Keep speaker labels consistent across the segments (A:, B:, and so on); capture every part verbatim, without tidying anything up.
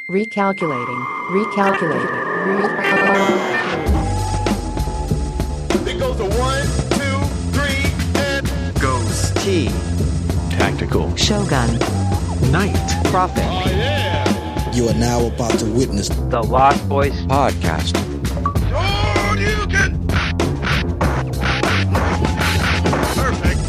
A: Recalculating. Recalculating. Recalculating.
B: It goes to one, two, three, and
C: goes T. Tactical.
A: Shogun.
C: Night.
A: Prophet.
B: oh yeah!
D: You are now about to witness
E: The Lost Boys
C: Podcast.
B: Oh, you can. Perfect.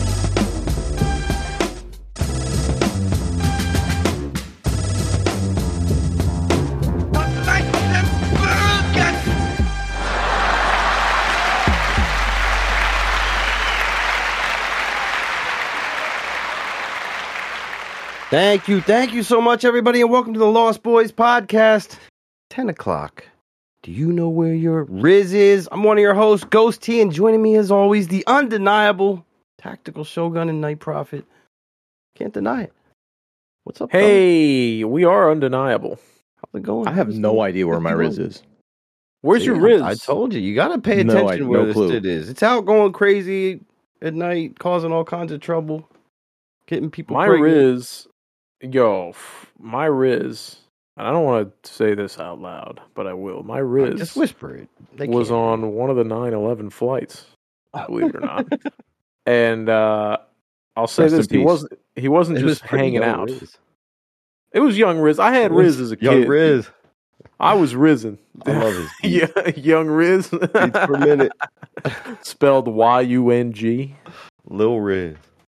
F: Thank you. Thank you so much, everybody, and welcome to the Lost Boys Podcast. ten o'clock. Do you know where your Riz is? I'm one of your hosts, Ghost T, and joining me as always, the undeniable Tactical Shogun and Night Prophet. Can't deny it. What's up,
G: Hey, we are undeniable.
F: fellas? How's it going?
H: I have
F: How's
H: no
F: it-
H: idea where
F: how's
H: my
F: it
H: Riz
F: going?
H: is.
G: Where's
F: See,
G: your
F: I-
G: Riz?
F: I told you. You got to pay
H: No,
F: attention
H: I-
F: where
H: no
F: this
H: clue.
F: shit is. It's out going crazy at night, causing all kinds of trouble, getting people
G: My
F: pregnant.
G: Riz, yo, f- my Riz, and I don't want to say this out loud, but I will. My Riz
F: Just whisper it. They
G: was
F: can't.
G: on one of the nine eleven flights, believe it or not. And uh, I'll say
H: Rest in
G: this, he
H: peace.
G: wasn't he wasn't
F: It was
G: just
F: pretty
G: hanging
F: young
G: out.
F: Riz.
G: It was young Riz. I had
F: It was
G: Riz as a
F: Young
G: kid.
F: Riz.
G: I was risen.
F: I love his beats.
G: Yeah, young Riz.
F: Beats per minute.
G: Spelled Y U N G.
F: Lil Riz.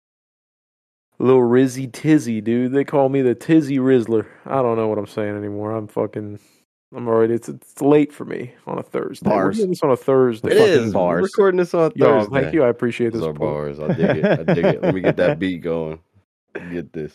G: Little Rizzy Tizzy, dude. They call me the Tizzy Rizzler. I don't know what I'm saying anymore. I'm fucking. I'm already. It's it's late for me on a Thursday. We're
H: Bars.
G: doing this on a Thursday.
F: It
H: fucking
F: is.
H: bars.
F: We're recording this on
G: Yo,
F: Thursday.
G: thank you. I appreciate
F: Those
G: this.
F: are
G: support.
F: bars. I dig it. I dig it. Let me get that beat going. Get this.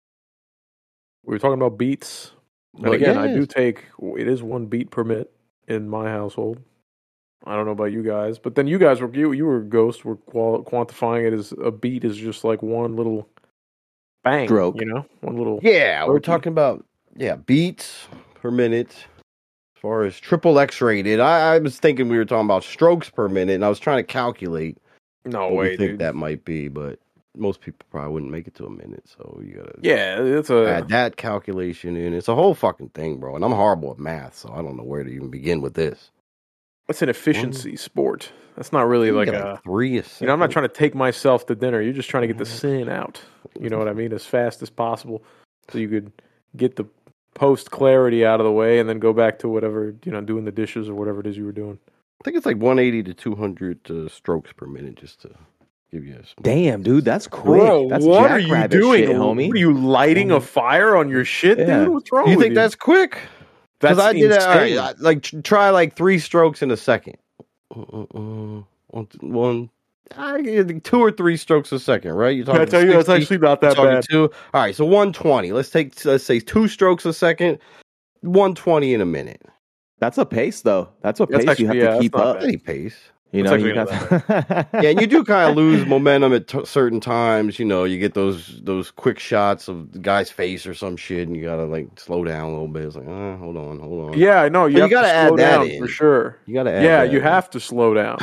G: We were talking about beats. And
F: Well,
G: again, I do
F: yes.
G: take. It is one beat permit in my household. I don't know about you guys, but then you guys were you you were Ghost were qual- quantifying it as a beat is just like one little bang,
H: Stroke.
G: you know, one little.
F: Yeah, we're
G: Turkey.
F: talking about yeah beats per minute. As far as triple X rated, I, I was thinking we were talking about strokes per minute, and I was trying to calculate
G: No
F: what we
G: way,
F: think
G: dude.
F: that might be, but most people probably wouldn't make it to a minute. So you gotta
G: Yeah, it's a.
F: add that calculation in. It's a whole fucking thing, bro. And I'm horrible at math, so I don't know where to even begin with this.
G: It's an efficiency sport. That's not really
F: You
G: like
F: get
G: a.
F: three. A
G: You know, I'm not
F: second.
G: trying to take myself to dinner. You're just trying to get the sin out. You know what I mean? As fast as possible, so you could get the post clarity out of the way, and then go back to whatever you know, doing the dishes or whatever it is you were doing.
F: I think it's like one eighty to two hundred uh, strokes per minute, just to give you a small
H: Damn, dude, that's quick.
G: Bro,
H: that's
G: what are you
H: jackrabbit
G: doing,
H: shit, homie.
G: Are you lighting a fire on your shit,
H: Yeah.
G: dude? What's wrong
F: You
G: with
F: think
G: you?
F: that's quick?
G: That's
F: Because I did it. all right,
G: insane.
F: I- like tr- try like three strokes in a second. Uh, uh, uh, one, one, I get two or three strokes a second, right? You're talking.
G: I tell you, that's
F: sixty,
G: actually not
F: you're
G: that
F: talking
G: bad.
F: Two. All right, so one twenty. Let's take let's say two strokes a second. one twenty in a minute.
H: That's a pace, though. That's a
G: That's
H: pace you have
G: actually- yeah,
H: to
G: that's
H: keep
G: not
H: up.
G: bad.
F: Steady pace.
H: You
G: That's
H: know,
G: actually
H: you
G: not
H: got
F: Yeah, and you do kind of lose momentum at t- certain times. You know, you get those those quick shots of the guy's face or some shit, and you gotta like slow down a little bit. It's like, uh, hold on, hold on.
G: Yeah, I know. You,
F: But you
G: have
F: gotta
G: to
F: add
G: slow
F: that
G: down
F: in.
G: for sure.
F: You gotta add
G: Yeah,
F: that
G: you
F: in.
G: have to slow down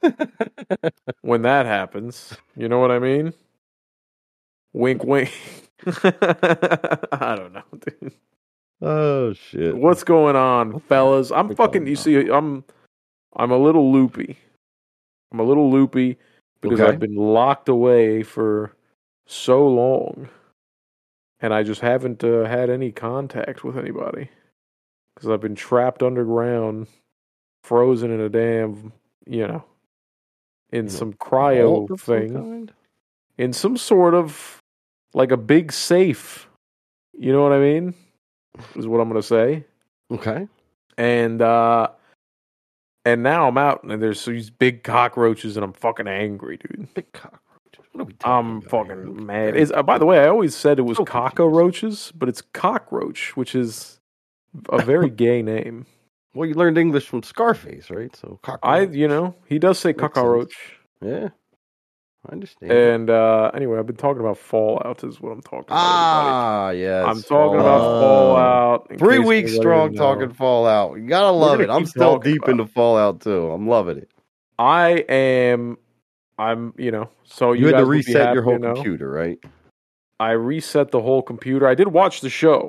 G: when that happens. You know what I mean? Wink, wink. I don't know, dude.
F: Oh shit!
G: What's going on, fellas? I'm
F: we're
G: fucking.
F: talking
G: You see, I'm, I'm a little loopy. I'm a little loopy because
F: Okay.
G: I've been locked away for so long, and I just haven't uh, had any contact with anybody because I've been trapped underground, frozen in a damn, you know, in some cryo
F: Vault of some
G: thing,
F: kind?
G: in some sort of like a big safe. You know what I mean? Is what I'm gonna say.
F: Okay.
G: And uh and now I'm out and there's these big cockroaches and I'm fucking angry, dude.
F: Big cockroaches. What are we talking
G: I'm
F: about?
G: fucking mad. Is uh, by the way, I always said it was
F: So confused.
G: cockroaches, but it's cockroach, which is a very gay name.
F: Well, you learned English from Scarface, right? So
G: I,
F: cockroach.
G: you know, he does say
F: Makes sense.
G: cockroach.
F: Yeah, I understand.
G: And uh anyway, I've been talking about Fallout is what I'm talking about. everybody.
F: ah, yes.
G: I'm talking about
F: Fallout.
G: Fallout. in
F: Three
G: case
F: weeks
G: anybody
F: strong
G: didn't know.
F: talking Fallout. You gotta love
G: gonna
F: it. I'm
G: keep
F: still
G: talking
F: deep
G: about
F: into Fallout too. I'm loving it.
G: I am I'm, you know, so you,
F: You, had
G: guys
F: to
G: would be
F: reset
G: happy
F: your whole
G: to know.
F: computer, right?
G: I reset the whole computer. I did watch the show.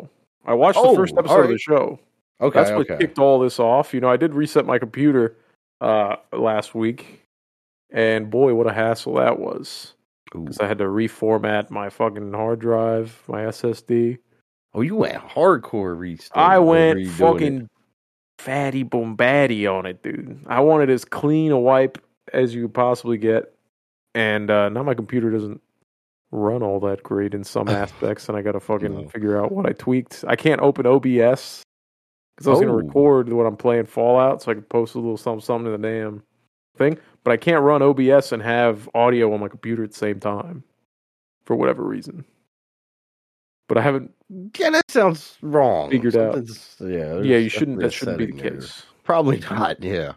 G: I watched
F: Oh,
G: the first episode
F: all
G: of the
F: right.
G: show.
F: Okay,
G: That's what
F: okay.
G: kicked all this off. You know, I did reset my computer uh, last week, and boy, what a hassle that was.
F: Ooh.
G: Because I had to reformat my fucking hard drive, my S S D.
F: Oh, you went hardcore restart.
G: I
F: or
G: went
F: redoing
G: fucking
F: it.
G: fatty bombaddy on it, dude. I wanted as clean a wipe as you could possibly get, and uh, now my computer doesn't run all that great in some aspects, and I got to fucking
F: No.
G: figure out what I tweaked. I can't open O B S because I was going
F: Oh.
G: to record when I'm playing Fallout, so I could post a little something, something to the damn thing. But I can't run O B S and have audio on my computer at the same time for whatever reason. But I haven't.
F: Yeah, that sounds wrong.
G: Figured out.
F: Something's- Yeah, there's
G: Yeah, you shouldn't.
F: definitely
G: That
F: a
G: shouldn't be the
F: setting there.
G: case.
F: Probably not. Yeah.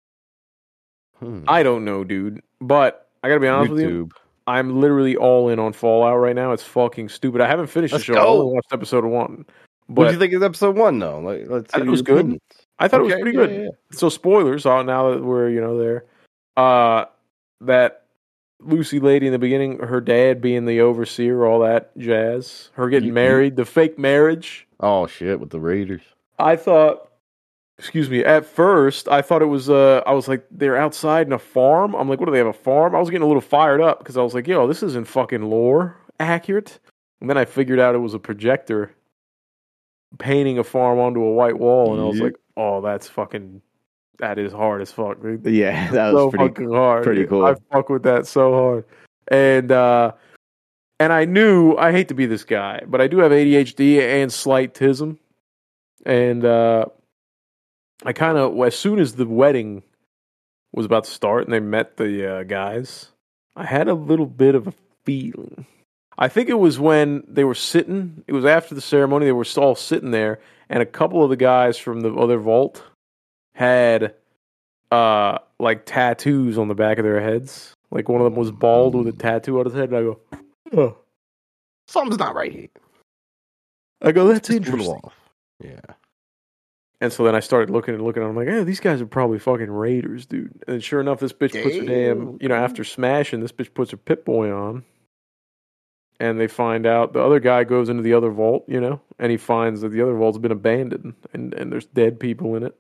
F: Hmm.
G: I don't know, dude. But I gotta be honest with you.
F: YouTube.
G: I'm literally all in on Fallout right now. It's fucking stupid. I haven't finished
F: Let's
G: the show. I
F: go.
G: only watched episode one.
F: What
G: But
F: do you think of episode one, though? Like, let's
G: I
F: see
G: thought it was
F: your
G: good.
F: opinions.
G: I thought it
F: Okay,
G: was pretty
F: yeah,
G: good.
F: yeah, yeah.
G: So spoilers, uh, now that we're, you know, there. Uh, that Lucy lady in the beginning, her dad being the overseer, all that jazz. Her getting
F: Mhm.
G: married, the fake marriage.
F: Oh shit, with the Raiders.
G: I thought, excuse me, at first, I thought it was, uh, I was like, they're outside in a farm. I'm like, what do they have, a farm? I was getting a little fired up because I was like, yo, this isn't fucking lore accurate. And then I figured out it was a projector painting a farm onto a white wall. And I was
H: Yep.
G: like, oh, that's fucking, that is hard as fuck, dude.
H: Yeah, that was
G: so
H: pretty.
G: fucking hard.
H: pretty
G: dude.
H: cool.
G: I fuck with that so hard. And, uh, and I knew, I hate to be this guy, but I do have A D H D and slight tism. And, uh, I kind of, as soon as the wedding was about to start and they met the uh, guys, I had a little bit of a feeling. I think it was when they were sitting, it was after the ceremony, they were all sitting there, and a couple of the guys from the other vault had, uh, like tattoos on the back of their heads. Like one of them was bald with a tattoo on his head, and I go, oh.
F: Something's not right here.
G: I go, that's
F: Just a little
G: interesting.
F: off. Yeah.
G: And so then I started looking and looking, and I'm like, hey, these guys are probably fucking raiders, dude. And sure enough, this bitch puts her damn, you know, after smashing, this bitch puts her Pip-Boy on. And they find out, the other guy goes into the other vault, you know, and he finds that the other vault's been abandoned, and, and there's dead people in it.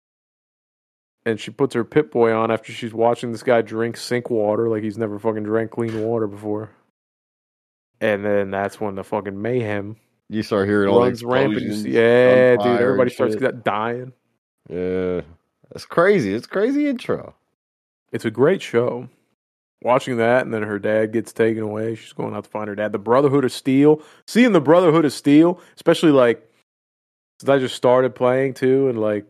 G: And she puts her Pip-Boy on after she's watching this guy drink sink water like he's never fucking drank clean water before. And then that's when the fucking mayhem
F: You start hearing all the
G: runs rampant. You
F: explosions,
G: see, yeah,
F: gunfire
G: dude, everybody
F: and
G: starts
F: shit.
G: get- dying.
F: Yeah. That's crazy. It's a crazy intro.
G: It's a great show. Watching that, and then her dad gets taken away. She's going out to find her dad. The Brotherhood of Steel. Seeing the Brotherhood of Steel, especially like, since I just started playing too, and like,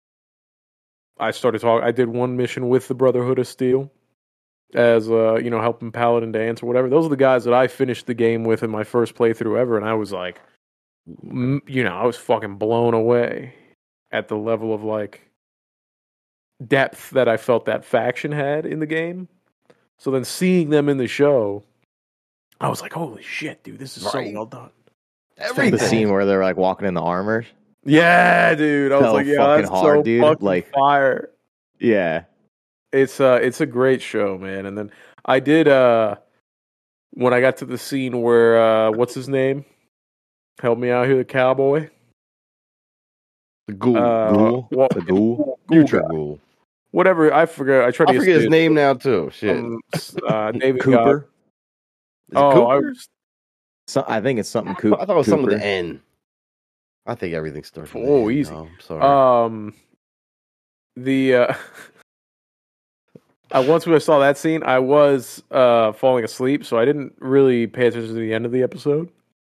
G: I started talking. I did one mission with the Brotherhood of Steel as, uh, you know, helping Paladin dance or whatever. Those are the guys that I finished the game with in my first playthrough ever, and I was like, m- you know, I was fucking blown away at the level of like depth that I felt that faction had in the game. So then seeing them in the show, I was like, holy shit, dude, this is
F: Right.
G: so well done.
F: Everything.
H: The scene where they're like walking in the armor.
G: Yeah, dude. I was
H: So
G: like, yeah,
H: fucking
G: that's
H: hard,
G: so
H: dude.
G: fucking
H: Like-
G: fire.
H: Yeah.
G: It's uh it's a great show, man. And then I did uh when I got to the scene where uh what's his name? Help me out here, the cowboy.
F: The ghoul.
G: Uh,
H: Ghoul.
G: wha-
H: The ghoul.
G: Ghoul
F: Future
G: guy.
F: ghoul.
G: Whatever, I forget. I tried to
F: I
G: get
F: forget his
G: Sid
F: name now, too. Shit.
G: from, uh, David
H: Cooper.
G: God.
F: Is it
G: Oh, I
F: Cooper?
G: was,
H: So, I think it's something Coop.
F: I thought it was something with
H: Cooper.
F: the N. I think everything starts with
G: Oh,
F: an N.
G: easy.
F: No, I'm sorry.
G: um the uh I once when I saw that scene, I was uh falling asleep, so I didn't really pay attention to the end of the episode.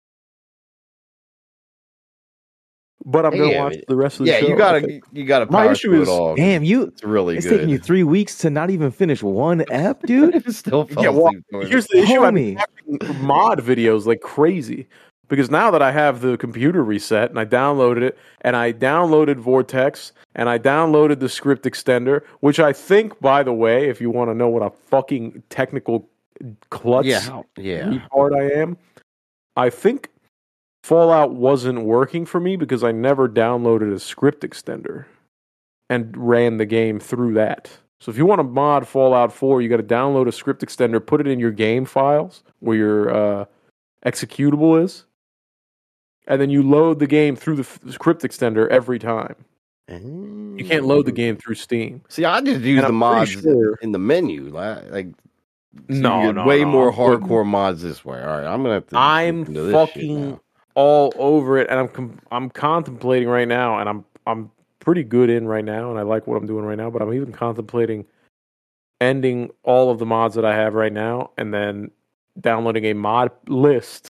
G: But I'm gonna
F: Yeah,
G: watch
F: I mean,
G: the rest of the
F: yeah,
G: show.
F: you
G: I
F: gotta,
G: think.
F: you gotta.
H: My
F: power
H: issue
F: through
H: is,
F: it all.
H: damn, you.
F: It's really
H: It's
F: good.
H: taking you three weeks to not even finish one ep, dude.
F: It still fell
G: Yeah, well,
F: asleep doing
G: here's
F: it.
G: the issue. I've been
H: Homie.
G: watching mod videos like crazy because now that I have the computer reset and I downloaded it and I downloaded Vortex and I downloaded the script extender, which I think, by the way, if you want to know what a fucking technical klutz
F: Yeah, how- yeah.
G: retard I am, I think Fallout wasn't working for me because I never downloaded a script extender and ran the game through that. So if you want to mod Fallout four, you got to download a script extender, put it in your game files where your uh, executable is, and then you load the game through the f- crypt extender every time. You can't load the game through Steam.
F: See, I just use
G: And
F: the
G: I'm
F: mods
G: pretty sure-
F: in the menu. Like, like so
G: No,
F: you get
G: no,
F: way
G: no,
F: more
G: I'm putting-
F: hardcore mods this way. All right, I'm gonna have to.
G: I'm
F: look into this shit
G: fucking
F: now.
G: all over it, and I'm com- I'm contemplating right now, and I'm I'm pretty good in right now, and I like what I'm doing right now. But I'm even contemplating ending all of the mods that I have right now, and then downloading a mod list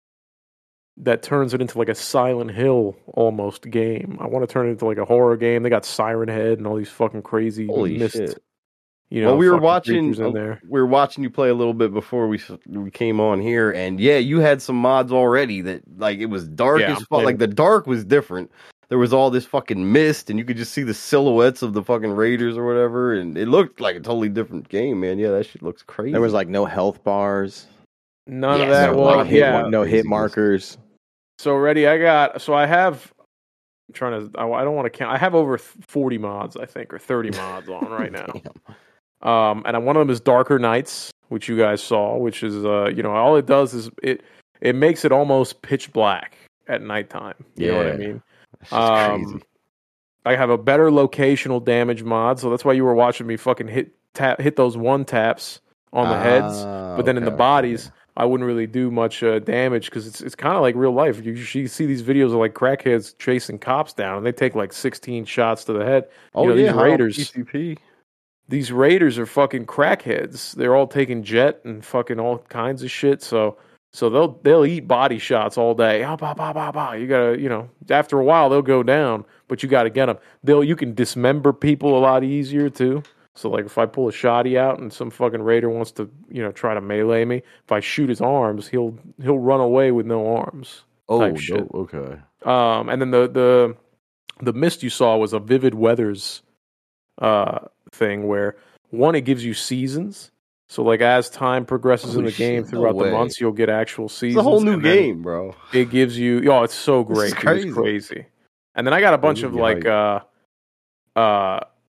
G: that turns it into like a Silent Hill almost game. I want to turn it into like a horror game. They got Siren Head and all these fucking crazy
F: Holy
G: mist.
F: shit!
G: You know,
F: well, we were
G: fucking
F: watching.
G: creatures in
F: uh,
G: there.
F: We were watching you play a little bit before we s- we came on here, and yeah, you had some mods already that like it was dark
G: Yeah,
F: as
G: I'm
F: fuck.
G: playing-
F: Like the dark was different. There was all this fucking mist, and you could just see the silhouettes of the fucking raiders or whatever, and it looked like a totally different game, man. Yeah, that shit looks crazy.
H: There was like no health bars,
G: None
F: Yeah,
G: of that.
F: so,
H: no,
G: Well,
F: like,
H: hit,
G: yeah.
H: mar- no hit
F: Craziness.
H: markers.
G: So ready, I got. So I have. I'm trying to. I, I don't want to count. I have over forty mods, I think, or thirty mods on right now. Um, and one of them is Darker Nights, which you guys saw, which is uh, you know, all it does is it it makes it almost pitch black at nighttime. You know what I
F: Yeah.
G: mean?
F: That's just
G: Um,
F: crazy.
G: I have a better locational damage mod, so that's why you were watching me fucking hit tap hit those one taps on the heads,
F: Ah,
G: but then in the
F: okay,
G: bodies,
F: okay.
G: I wouldn't really do much uh, damage because it's it's kind of like real life. You, you see these videos of like crackheads chasing cops down, and they take like sixteen shots to the head.
F: Oh
G: know,
F: yeah,
G: these
F: how
G: raiders-
F: P C P.
G: These raiders are fucking crackheads. They're all taking jet and fucking all kinds of shit. So so they'll they'll eat body shots all day. Ah, bah, bah, bah, bah. You gotta, you know, after a while they'll go down, but you gotta get them. They'll you can dismember people a lot easier too. So like if I pull a shotty out and some fucking raider wants to, you know, try to melee me, if I shoot his arms, he'll he'll run away with no arms.
F: Oh,
G: type shit.
F: dope, okay.
G: Um, and then the the the mist you saw was a Vivid Weathers uh thing where one, it gives you seasons. So like as time progresses in
F: Holy
G: the game
F: shit, no
G: throughout the
F: way.
G: months, you'll get actual
F: It's
G: seasons.
F: a whole new
G: and then
F: game, bro.
G: It gives you oh, it's so
F: This
G: great.
F: is
G: Dude.
F: crazy.
G: It's crazy. And then I got a bunch
F: You'd
G: of
F: be
G: like uh uh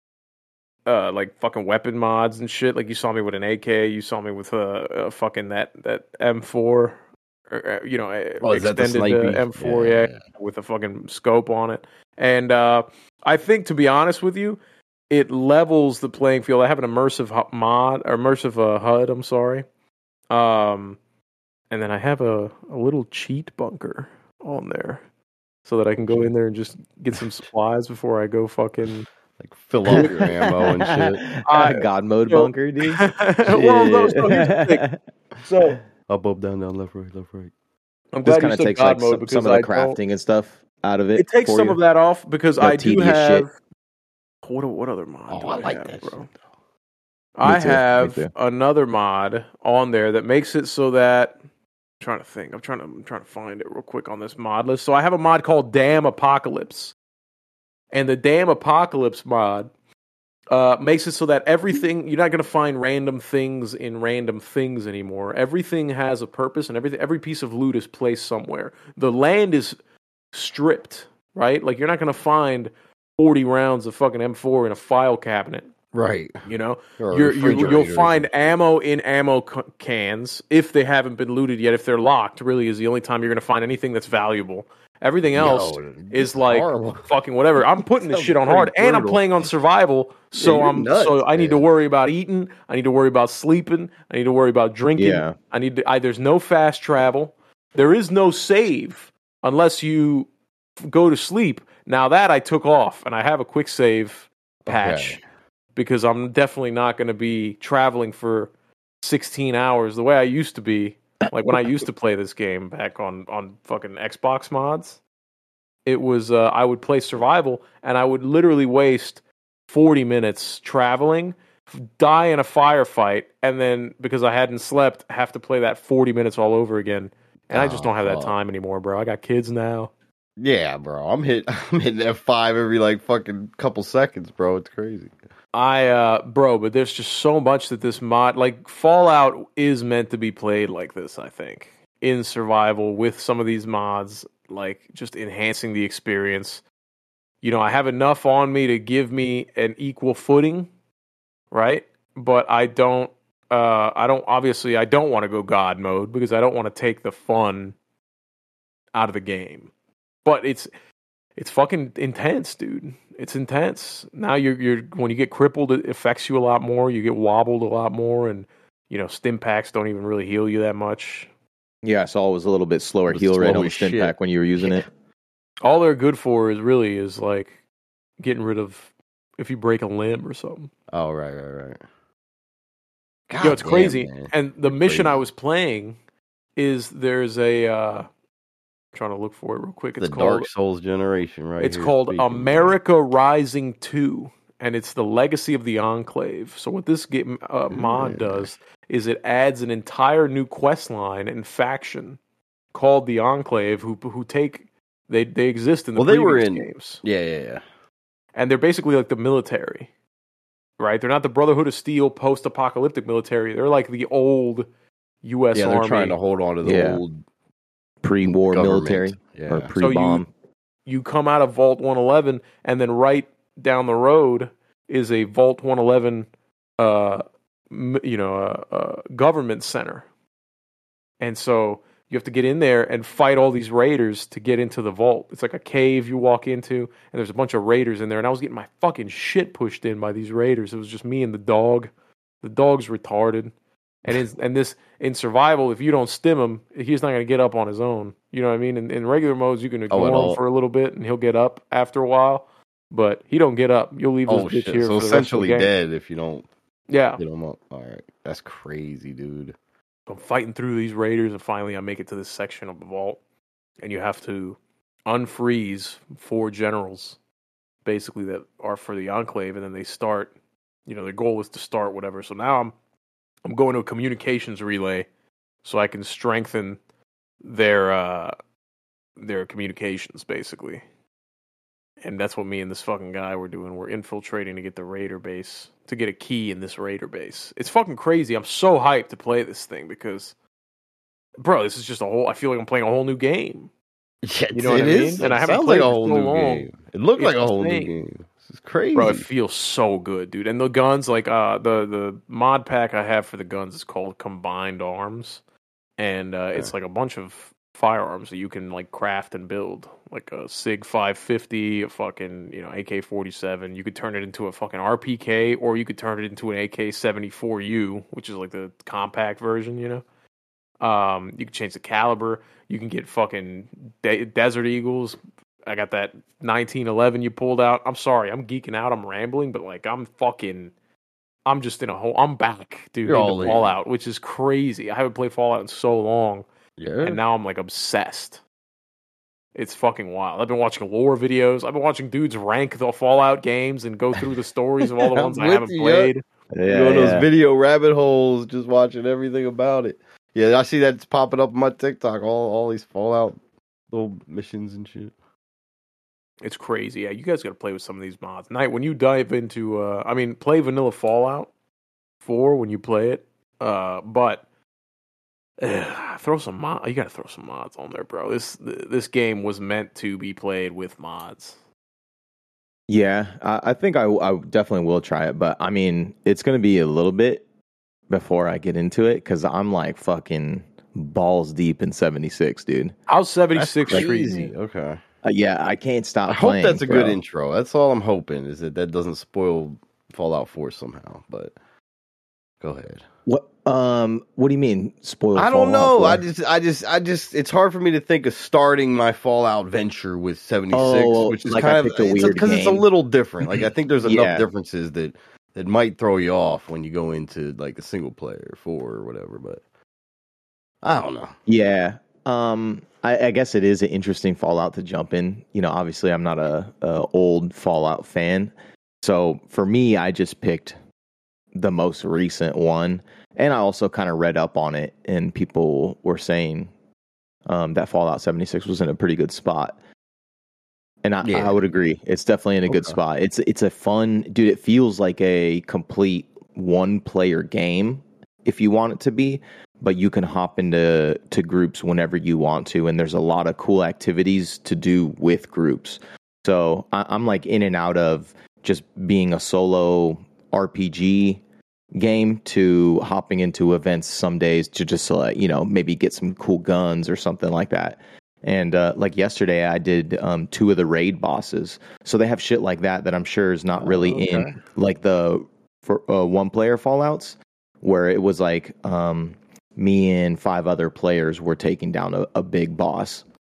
G: uh like fucking weapon mods and shit. Like you saw me with an A K, you saw me with uh, uh fucking that that M four, or, uh, you know, uh,
F: Oh, is that the
G: extended uh,
F: snipey?
G: M four, yeah,
F: Yeah.
G: with a fucking scope on it. And uh I think, to be honest with you, it levels the playing field. I have an immersive hu- mod, or immersive uh, H U D. I'm sorry. Um, and then I have a, a little cheat bunker on there, so that I can go in there and just get some supplies before I go fucking.
F: Like fill up your ammo and shit.
G: I-
H: God mode
G: so-
H: bunker, dude.
G: well, no, so here's the thing. So
F: Up, up, down, down, left, right, left, right.
G: I'm
H: This
G: glad you
H: kind of
G: said
H: takes
G: God
H: like
G: mode
H: some,
G: because
H: some of the
G: I don't-
H: crafting and stuff out of it.
G: It takes
H: for
G: some
H: you.
G: of that off because
H: No
G: I do
H: tedious
G: have.
H: shit.
G: What what other mod?
F: Oh,
G: do
F: I like
G: have,
F: that
G: bro?
F: shit, though.
G: I
H: too, me
G: have
H: too.
G: another mod on there that makes it so that I'm trying to think. I'm trying to I'm trying to find it real quick on this mod list. So I have a mod called Damn Apocalypse, and the Damn Apocalypse mod uh, makes it so that everything you're not going to find random things in random things anymore. Everything has a purpose, and everything every piece of loot is placed somewhere. The land is stripped, right? Like you're not going to find forty rounds of fucking M four in a file cabinet.
F: Right.
G: You know,
F: Or
G: you're, you're, you'll
F: refrigerators
G: find
F: and-
G: ammo in ammo c- cans if they haven't been looted yet. If they're locked, really is the only time you're going to find anything that's valuable. Everything else
F: Yo,
G: is
F: it's
G: like
F: horrible.
G: fucking whatever. I'm putting this
F: Sounds
G: shit on
F: pretty
G: hard, and I'm
F: brutal.
G: playing on survival. So
F: you're
G: I'm
F: nuts,
G: so I need to
F: man.
G: worry about eating. I need to worry about sleeping. I need to worry about drinking.
H: Yeah.
G: I need to. I, there's no fast travel. There is no save unless you f- go to sleep. Now that I took off, and I have a quick save patch.
F: Okay.
G: Because I'm definitely not going to be traveling for sixteen hours the way I used to be. Like when I used to play this game back on, on fucking Xbox mods, it was uh, I would play survival and I would literally waste forty minutes traveling, die in a firefight, and then because I hadn't slept, have to play that forty minutes all over again. And I just
F: Oh,
G: don't have that
F: fuck.
G: time anymore, bro. I got kids now.
F: Yeah, bro. I'm hit. I'm hitting F five every like fucking couple seconds, bro. It's crazy.
G: I, uh, bro, but there's just so much that this mod, like Fallout is meant to be played like this, I think, in survival with some of these mods, like just enhancing the experience. You know, I have enough on me to give me an equal footing, right? But I don't, uh, I don't, obviously, I don't want to go God mode because I don't want to take the fun out of the game. But it's it's fucking intense, dude. It's intense. Now you're you're when you get crippled, it affects you a lot more. You get wobbled a lot more, and you know stim packs don't even really heal you that much.
H: Yeah, I saw it was a little bit slower
F: It was
H: heal rate
F: slow
H: on the
F: as
H: stim
F: shit.
H: pack when you were using it.
G: All they're good for is really is like getting rid of if you break a limb or something.
F: Oh, right, right, right. God
G: Yo, it's
F: damn,
G: crazy.
F: man.
G: And the
F: You're
G: mission I
F: crazy.
G: was playing is there's a uh I'm trying to look for it real quick. It's
F: the
G: called
F: Dark Souls generation, right?
G: it's
F: here
G: called
F: speaking.
G: America Rising two, and it's the legacy of the Enclave. So what this game uh, mod
F: Yeah.
G: does is it adds an entire new quest line and faction called the Enclave, who who take they they exist in the
F: Well, they were
G: previous
F: in-
G: games,
F: Yeah, yeah, yeah.
G: and they're basically like the military, right? They're not the Brotherhood of Steel post-apocalyptic military. They're like the old U S
F: Yeah, they're
G: Army.
F: trying to hold on to the
H: Yeah.
F: old
H: Pre-war
F: government.
H: military
F: Yeah.
H: or
G: So
H: pre-bomb.
G: you come out of Vault one eleven, and then right down the road is a Vault one eleven, uh, m- you know, uh, uh, government center. And so you have to get in there and fight all these raiders to get into the vault. It's like a cave you walk into, and there's a bunch of raiders in there. And I was getting my fucking shit pushed in by these raiders. It was just me and the dog. The dog's retarded. And in, and this in survival, if you don't stim him, he's not going to get up on his own. You know what I mean? In, in regular modes, you can
F: Oh,
G: ignore
F: at
G: him
F: all.
G: for a little bit, and he'll get up after a while. But he don't get up. You'll leave this
F: Oh
G: bitch
F: shit!
G: here
F: So
G: for the rest of the
F: essentially
G: game.
F: dead if you don't
G: Yeah,
F: get them up. All right, that's crazy, dude.
G: I'm fighting through these raiders, and finally I make it to this section of the vault, and you have to unfreeze four generals, basically that are for the Enclave, and then they start. You know, their goal is to start whatever. So now I'm I'm going to a communications relay, so I can strengthen their uh, their communications, basically. And that's what me and this fucking guy were doing. We're infiltrating to get the raider base, to get a key in this raider base. It's fucking crazy. I'm so hyped to play this thing because, bro, this is just a whole. I feel like I'm playing a whole new game.
F: Yeah,
G: You know what
F: it
G: I
F: is.
G: mean? And I
F: It
G: haven't
F: sounds
G: played
F: like a
G: it
F: whole
G: so
F: new
G: long.
F: game. It looked
G: It's
F: like a whole new
G: insane.
F: game. This is crazy.
G: Bro, it feels so good, dude. And the guns, like uh, the the mod pack I have for the guns is called Combined Arms, and uh, it's like a bunch of firearms that you can like craft and build, like a Sig five fifty, a fucking you know A K forty-seven. You could turn it into a fucking R P K, or you could turn it into an A K seventy-four U, which is like the compact version, you know. Um, you can change the caliber. You can get fucking de- Desert Eagles. I got that nineteen eleven you pulled out. I'm sorry, I'm geeking out. I'm rambling, but like I'm fucking, I'm just in a whole. I'm back, dude.
F: You're
G: into
F: all in.
G: Fallout, which is crazy. I haven't played Fallout in so long,
F: yeah.
G: and now I'm like obsessed. It's fucking wild. I've been watching lore videos. I've been watching dudes rank the Fallout games and go through the stories of all the
F: I'm
G: ones I
F: with
G: haven't
F: you,
G: played.
H: Yeah,
F: Go in
H: yeah.
F: those video rabbit holes, just watching everything about it. Yeah, I see that it's popping up on my TikTok. All all these Fallout little missions and shit.
G: It's crazy. Yeah, you guys got to play with some of these mods. Knight, when you dive into, uh, I mean, play vanilla Fallout four when you play it, uh, but uh, throw some mod. You got to throw some mods on there, bro. This this game was meant to be played with mods.
H: Yeah, I, I think I, I definitely will try it, but I mean, it's going to be a little bit before I get into it because I'm like fucking balls deep in seventy-six, dude.
G: How's seventy-six
F: That's
G: Street?
F: crazy. Okay.
H: Uh, yeah, I can't stop.
F: I hope
H: playing,
F: that's a good
H: bro.
F: intro. That's all I'm hoping is that that doesn't spoil Fallout four somehow. But go ahead.
H: What? Um, what do you mean? Spoil?
F: I don't know.
H: Fallout
F: I
H: four?
F: just, I just, I just. It's hard for me to think of starting my Fallout venture with seventy-six,
H: Oh,
F: which is
H: like I
F: kind of
H: picked a weird
F: because it's a
H: game.
F: little different. Like I think there's enough
H: Yeah.
F: differences that that might throw you off when you go into like a single player four or whatever. But I don't know.
H: Yeah. Um, I, I guess it is an interesting Fallout to jump in. You know, obviously I'm not a, a old Fallout fan. So for me, I just picked the most recent one. And I also kind of read up on it and people were saying um, that Fallout seventy-six was in a pretty good spot. And I,
F: Yeah.
H: I would agree. It's definitely in a good
F: Okay.
H: spot. It's it's a fun, dude, it feels like a complete one player game if you want it to be. But you can hop into to groups whenever you want to, and there's a lot of cool activities to do with groups. So I, I'm like in and out of just being a solo R P G game to hopping into events some days to just uh, you know maybe get some cool guns or something like that. And uh, like yesterday, I did um, two of the raid bosses. So they have shit like that that I'm sure is not really
F: Oh, okay.
H: in like the for uh, one player Fallouts, where it was like um, me and five other players were taking down a, a big boss.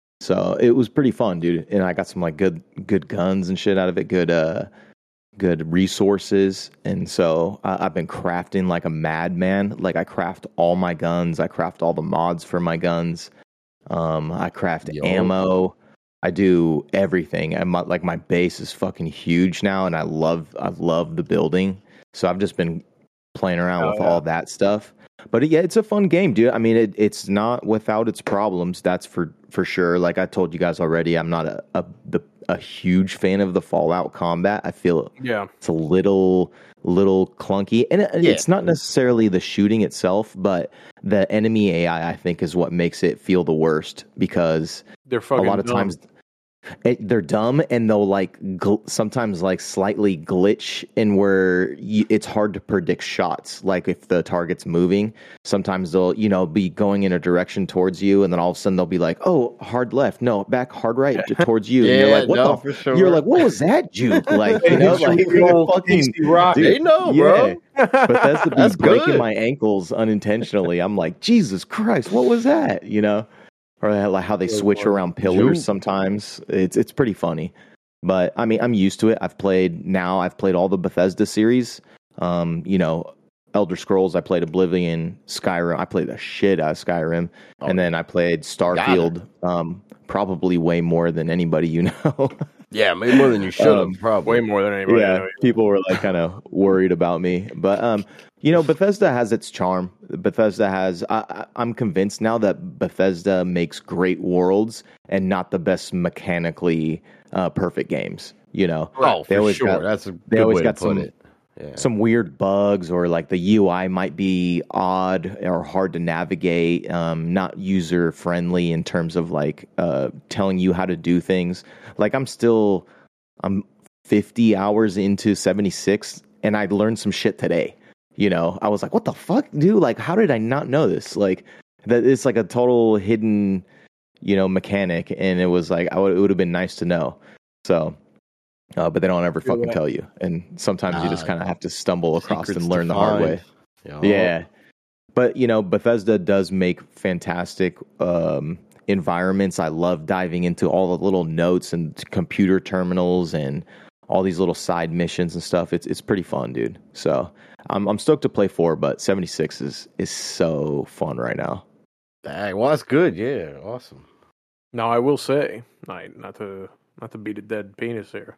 H: So it was pretty fun, dude. And I got some like good good guns and shit out of it. Good uh, good resources. And so uh, I've been crafting like a madman. Like I craft all my guns. I craft all the mods for my guns. Um, I craft
F: Yo.
H: ammo. I do everything. I'm not- like my base is fucking huge now, and I love I love the building. So I've just been playing around
G: Oh,
H: with
G: yeah.
H: all that stuff. But yeah, it's a fun game, dude. I mean, it, it's not without its problems. That's for for sure. Like I told you guys already, I'm not a a, the, a huge fan of the Fallout combat. I feel
G: Yeah.
H: it's a little little clunky, and it,
F: Yeah.
H: it's not necessarily the shooting itself, but the enemy A I, I think, is what makes it feel the worst because
G: They're fucking
H: a lot of
G: dumb.
H: times it, they're dumb and they'll like gl- sometimes like slightly glitch in where you, it's hard to predict shots. Like if the target's moving, sometimes they'll you know be going in a direction towards you, and then all of a sudden they'll be like, "Oh, hard left, no, back hard right to, towards you." And you're
F: Yeah,
H: like, "What
F: no,
H: the?"
F: for sure.
H: You're like, "What was that juke?" Like you know, like
G: Old
H: fucking
G: P C Rock.
F: They know, bro.
H: Bethesda be
F: That's
H: breaking
F: good.
H: my ankles unintentionally. I'm like, Jesus Christ, what was that? You know, or like how they switch around pillars
F: Juke.
H: sometimes. It's it's pretty funny, but I mean, I'm used to it. I've played now. I've played all the Bethesda series. Um, you know, Elder Scrolls. I played Oblivion, Skyrim. I played the shit out of Skyrim,
F: Oh,
H: and then I played Starfield. Um, probably way more than anybody you know.
F: Yeah, maybe more than you should have,
H: Um,
F: probably.
G: Way more than anybody. I
H: yeah,
G: know.
H: people were like kind of worried about me, but um, you know, Bethesda has its charm. Bethesda has. I, I- I'm convinced now that Bethesda makes great worlds and not the best mechanically uh, perfect games. You know,
F: Oh,
H: They
F: for
H: always
F: sure.
H: got-
F: That's a
H: they
F: good
H: always
F: way
H: got
F: to put
H: some-
F: it. Yeah.
H: some weird bugs or like the U I might be odd or hard to navigate, um, not user friendly in terms of like uh, telling you how to do things. Like I'm still, I'm fifty hours into seventy-six and I learned some shit today. You know, I was like, what the fuck, dude? Like, how did I not know this? Like, that it's like a total hidden, you know, mechanic. And it was like, I would, it would have been nice to know. So, uh, but they don't ever
G: Feel
H: fucking
G: that.
H: tell you. And sometimes you just
F: Nah,
H: kind of have to stumble across
F: Secrets
H: and learn
F: to
H: the hard
F: find.
H: way.
F: Yeah.
H: Yeah. But, you know, Bethesda does make fantastic um, environments. I love diving into all the little notes and computer terminals and all these little side missions and stuff. It's it's pretty fun, dude. So I'm I'm stoked to play four, but seventy-six is is so fun right now.
F: Dang, well, that's good. Yeah, awesome.
G: Now I will say, not not to not to beat a dead penis here,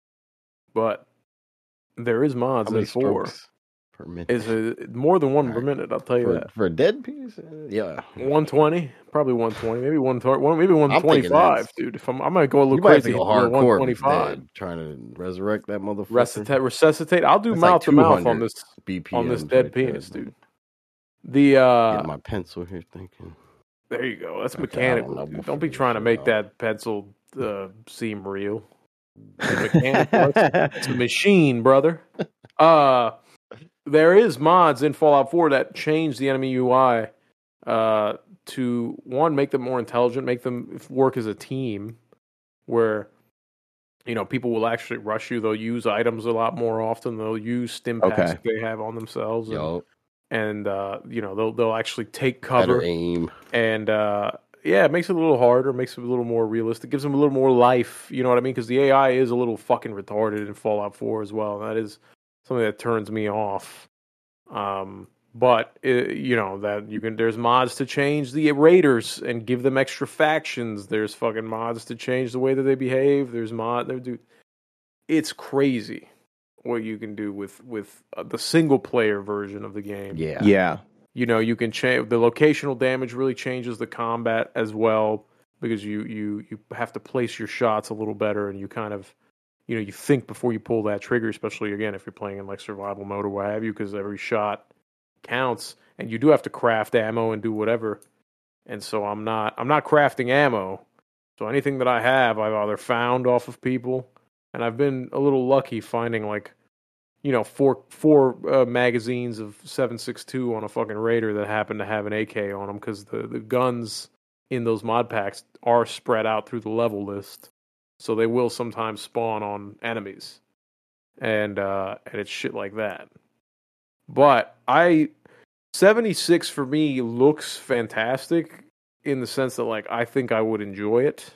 G: but there is mods
F: How many
G: in four.
F: strokes per minute?
G: It's a, more than one per
F: Alright.
G: minute. I'll tell you
F: for,
G: that.
F: for a dead piece? Uh, Yeah.
G: One twenty, probably one twenty, maybe one thirty, one maybe one
F: I'm thinking
G: twenty-five,
F: that's-
G: dude. If I'm, I might go a little
F: You might have to
G: crazy.
F: go
G: One
F: hardcore.
G: twenty-five.
F: Dead, trying to resurrect that motherfucker.
G: Resuscitate, resuscitate. I'll do
F: That's like
G: mouth to mouth on
F: two hundred
G: this
F: B P Ms
G: on this dead
F: right there,
G: penis,
F: bro.
G: dude. The uh,
F: Getting my pencil here, thinking.
G: there you go. That's
F: Okay, I don't
G: mechanical.
F: know.
G: dude.
F: We'll
G: Don't be
F: figure
G: trying to
F: shit
G: make
F: out.
G: that pencil uh, seem real. It's mechanical. It's it's a machine, brother. Uh, there is mods in Fallout four that change the enemy U I uh, to one, make them more intelligent, make them work as a team, where you know people will actually rush you. They'll use items a lot more often. They'll use stim packs
H: Okay.
G: that they have on themselves, and,
F: Yo,
G: and uh, you know they'll they'll actually take
F: better
G: cover.
F: aim.
G: And uh, yeah, it makes it a little harder, makes it a little more realistic, gives them a little more life. You know what I mean? Because the A I is a little fucking retarded in Fallout four as well. And that is something that turns me off. Um, but it, you know that you can. There's mods to change the raiders and give them extra factions. There's fucking mods to change the way that they behave. There's mod. There, dude, it's crazy what you can do with with uh, the single player version of the game.
F: Yeah.
H: Yeah.
G: You know, you can change the locational damage. Really changes the combat as well because you you you have to place your shots a little better, and you kind of you know you think before you pull that trigger. Especially again if you're playing in like survival mode or what have you, because every shot counts, and you do have to craft ammo and do whatever. And so I'm not I'm not crafting ammo. So anything that I have, I've either found off of people, and I've been a little lucky finding like. You know, four four uh, magazines of seven six two on a fucking Raider that happen to have an A K on them because the, the guns in those mod packs are spread out through the level list, so they will sometimes spawn on enemies, and uh, and it's shit like that. But I seventy-six for me looks fantastic in the sense that like I think I would enjoy it,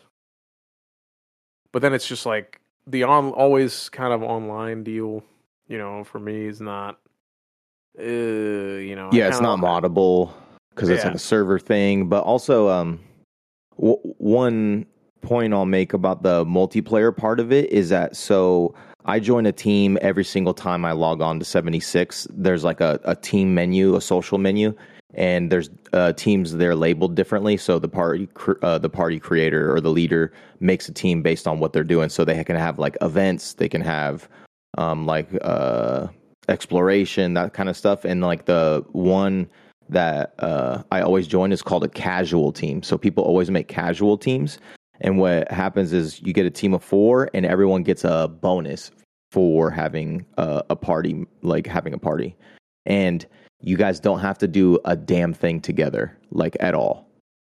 G: but then it's just like the on always kind of online deal, you know, for me is not, uh, you know,
H: Yeah, it's not moddable because it's
G: Yeah.
H: like a server thing. But also, um, w- one point I'll make about the multiplayer part of it is that so I join a team every single time I log on to seventy-six. There's like a, a team menu, a social menu, and there's uh, teams they're labeled differently. So the party cr- uh, the party creator or the leader makes a team based on what they're doing. So they can have like events, they can have um, like uh, exploration, that kind of stuff. And like the one that uh, I always join is called a casual team. So people always make casual teams. And what happens is you get a team of four, and everyone gets a bonus for having a, a party, like having a party. And you guys don't have to do a damn thing together, like at all.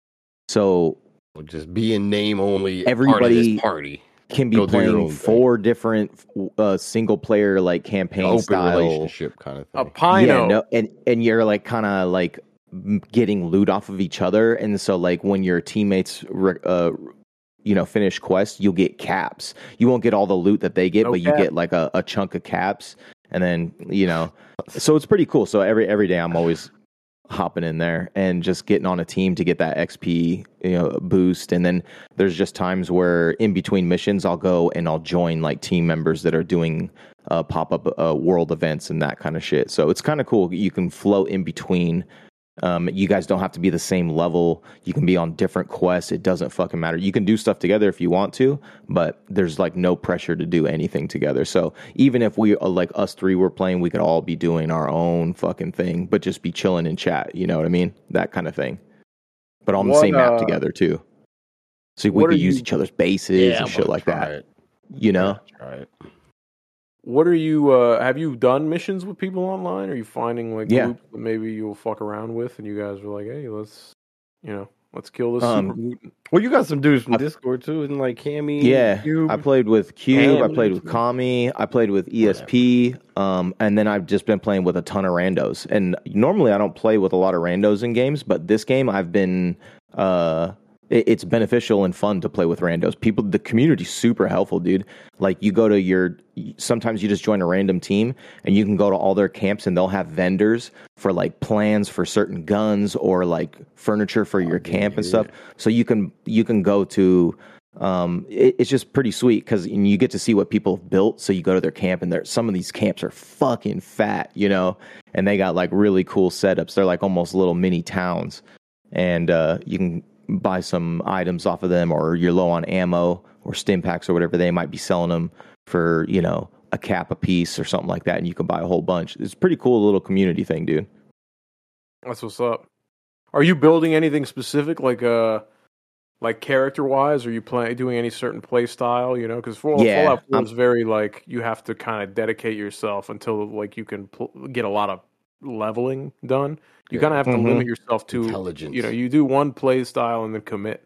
H: So
F: Just be in name only.
H: Everybody-
F: party.
H: can be
F: Go do your
H: playing
F: own thing.
H: four different uh, single player like campaign
F: Open
H: style.
F: relationship kind of
G: a
F: thing.
G: Pino.
H: Yeah, no, and and you're like kind of like m- getting loot off of each other, and so like when your teammates, re- uh, you know, finish quests, you'll get caps. You won't get all the loot that they get,
G: No
H: but you
G: cap.
H: get like a, a chunk of caps, and then you know, so it's pretty cool. So every every day I'm always hopping in there and just getting on a team to get that X P, you know, boost. And then there's just times where in between missions I'll go and I'll join like team members that are doing uh, pop-up uh, world events and that kind of shit. So it's kind of cool. You can float in between. Um, you guys don't have to be the same level. You can be on different quests. It doesn't fucking matter. You can do stuff together if you want to, but there's like no pressure to do anything together. So even if we uh, like us three were playing, we could all be doing our own fucking thing, but just be chilling in chat. You know what I mean? That kind of thing. But on the
G: What,
H: same map
G: uh,
H: together too. So we
G: what
H: could
G: are
H: use
G: you-
H: each other's bases and shit like that.
F: It.
H: You know?
F: Try it.
G: What are you? Uh, have you done missions with people online? Are you finding like
H: Yeah.
G: groups that maybe you'll fuck around with, and you guys are like, hey, let's, you know, let's kill this
H: Um,
G: super mutant.
F: Well, you got some dudes from
H: I-
F: Discord too, and like Cammy.
H: Yeah,
F: Cube.
H: I played with Cube, I
F: Ham.
H: played with Kami, I played with E S P, um, and then I've just been playing with a ton of randos. And normally I don't play with a lot of randos in games, but this game I've been, uh, it- it's beneficial and fun to play with randos. People, the community's super helpful, dude. Like you go to your, sometimes you just join a random team and you can go to all their camps and they'll have vendors for like plans for certain guns or like furniture for your camp and stuff. So you can you can go to um it, it's just pretty sweet because you get to see what people have built. So you go to their camp and there some of these camps are fucking fat, you know, and they got like really cool setups. They're like almost little mini towns, and uh you can buy some items off of them, or you're low on ammo or stim packs or whatever. They might be selling them for, you know, a cap a piece or something like that, and you can buy a whole bunch. It's a pretty cool little community thing, dude.
G: That's what's up. Are you building anything specific, like uh, like character wise? Are you play doing any certain play style? You know, because Fallout,
H: Yeah,
G: Fallout four
H: I'm-
G: is very like you have to kind of dedicate yourself until like you can pl- get a lot of leveling done. You
F: Yeah.
G: kind of have to
H: Mhm.
G: limit yourself to
F: Intelligence.
G: You know, you do one play style and then commit.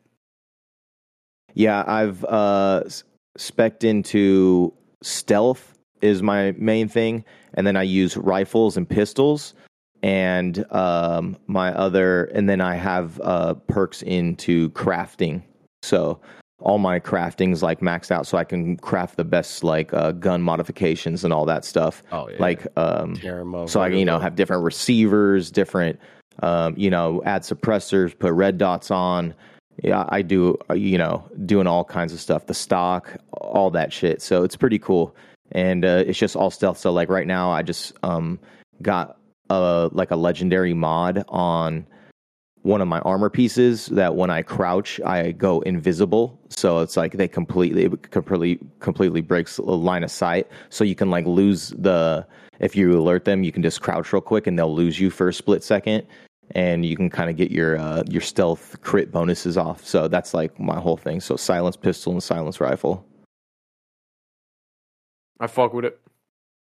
H: Yeah, I've uh, s- spec'd into stealth is my main thing, and then I use rifles and pistols, and um, my other, and then I have uh, perks into crafting. So all my crafting's like maxed out, so I can craft the best like uh, gun modifications and all that stuff.
F: Oh yeah.
H: Like um,
F: tear 'em up.
H: so I can, you know,
F: whatever.
H: have different receivers, different, um, you know, add suppressors, put red dots on. Yeah, I do, uh, you know, doing all kinds of stuff, the stock, all that shit. So it's pretty cool. And uh, it's just all stealth. So like right now I just um, got uh, like a legendary mod on one of my armor pieces that when I crouch, I go invisible. So it's like they completely, completely, completely breaks a line of sight. So you can like lose the, if you alert them, you can just crouch real quick and they'll lose you for a split second. And you can kind of get your uh, your stealth crit bonuses off. So that's like my whole thing. So silence pistol and silence rifle.
G: I fuck with it.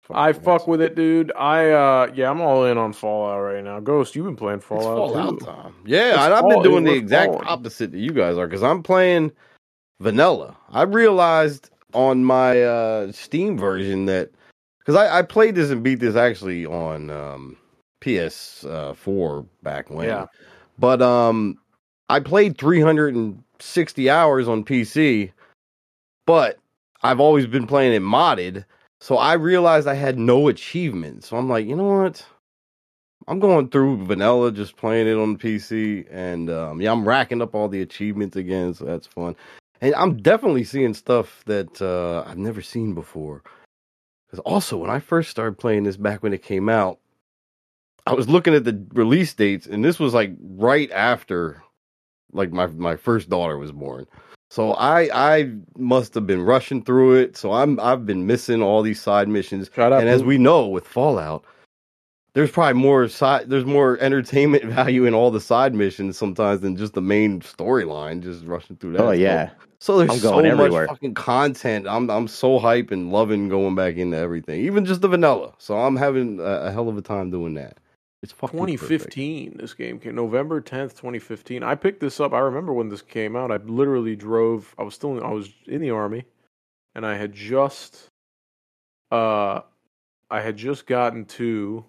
G: I fuck with it, dude. I uh, yeah, I'm all in on Fallout right now. Ghost, you've been playing
F: It's
G: Fallout,
F: Fallout
G: too.
F: time. Yeah,
G: It's
F: and I've been
G: fall-
F: doing the
G: we're
F: exact
G: falling.
F: opposite that you guys are because I'm playing vanilla. I realized on my uh, Steam version that because I, I played this and beat this actually on um, P S four back when.
G: Yeah.
F: But um, I played three hundred sixty hours on P C, but I've always been playing it modded. So I realized I had no achievements. So I'm like, you know what? I'm going through vanilla, just playing it on the P C, and um, yeah, I'm racking up all the achievements again, so that's fun. And I'm definitely seeing stuff that uh, I've never seen before. Because also, when I first started playing this back when it came out, I was looking at the release dates, and this was like right after, like my my first daughter was born. So I I must have been rushing through it. So I'm I've been missing all these side missions.
G: Shout out
F: and as
G: to-
F: we know with Fallout, there's probably more side there's more entertainment value in all the side missions sometimes than just the main storyline. Just rushing through that.
H: Oh yeah.
F: So there's
H: I'm
F: so
H: going
F: much
H: everywhere.
F: fucking content. I'm I'm so hype and loving going back into everything, even just the vanilla. So I'm having a, a hell of a time doing that. It's fucking
G: twenty
F: perfect.
G: fifteen, this game came November tenth, twenty fifteen. I picked this up. I remember when this came out. I literally drove. I was still in, I was in the army, and I had just uh I had just gotten to.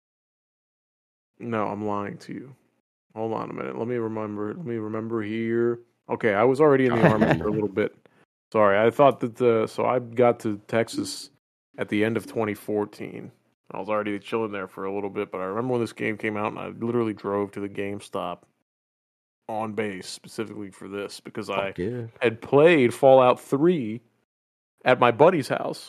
G: No, I'm lying to you. Hold on a minute. Let me remember. Let me remember here. Okay, I was already in the army for a little bit. Sorry, I thought that the so I got to Texas at the end of twenty fourteen. I was already chilling there for a little bit, but I remember when this game came out, and I literally drove to the GameStop on base specifically for this because I
F: Fuck yeah.
G: had played Fallout three at my buddy's house.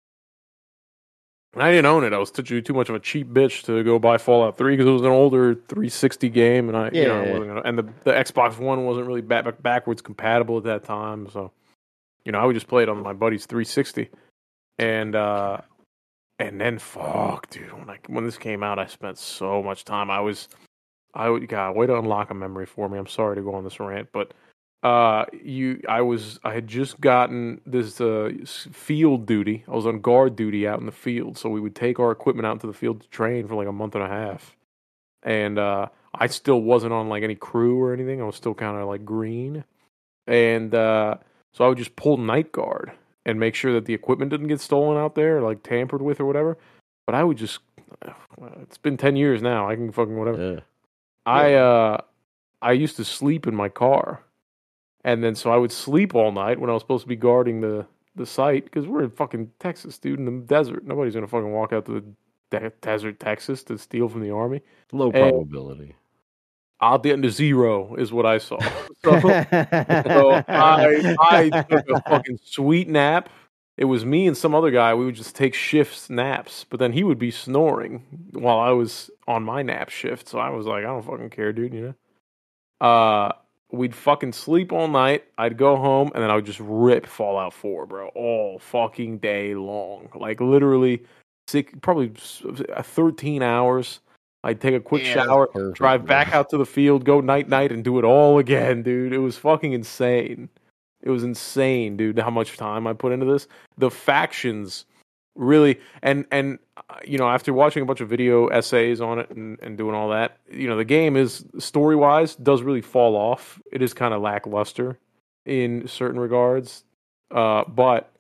G: And I didn't own it. I was too, too much of a cheap bitch to go buy Fallout three because it was an older three sixty game, and I, you know, I
H: Yeah.
G: wasn't gonna, and the, the Xbox One wasn't really back, backwards compatible at that time. So, you know, I would just play it on my buddy's three sixty, and uh, and then fuck, dude, when I when this came out, I spent so much time. I was, I would, God, way to unlock a memory for me. I'm sorry to go on this rant, but. Uh, you, I was, I had just gotten this uh, field duty. I was on guard duty out in the field, so we would take our equipment out into the field to train for like a month and a half. And uh, I still wasn't on like any crew or anything. I was still kind of like green, and uh, so I would just pull night guard and make sure that the equipment didn't get stolen out there, or, like tampered with or whatever. But I would just, it's been ten years now. I can fucking whatever.
F: Yeah.
G: I uh, I used to sleep in my car. And then, so I would sleep all night when I was supposed to be guarding the, the site, because we're in fucking Texas, dude, in the desert. Nobody's going to fucking walk out to the de- desert, Texas, to steal from the army.
F: Low
G: And-
F: probability.
G: Out the end of zero is what I saw. So, so I, I took a fucking sweet nap. It was me and some other guy. We would just take shifts naps, but then he would be snoring while I was on my nap shift. So I was like, I don't fucking care, dude, you know? Uh... We'd fucking sleep all night. I'd go home, and then I would just rip Fallout four, bro, all fucking day long. Like, literally, six, probably thirteen hours. I'd take a quick
F: Yeah, that's
G: shower,
F: perfect,
G: drive
F: bro.
G: back out to the field, go night-night, and do it all again, dude. It was fucking insane. It was insane, dude, how much time I put into this. The factions really, and, and uh, you know, after watching a bunch of video essays on it and, and doing all that, you know, the game is, story-wise, does really fall off. It is kind of lackluster in certain regards, uh, but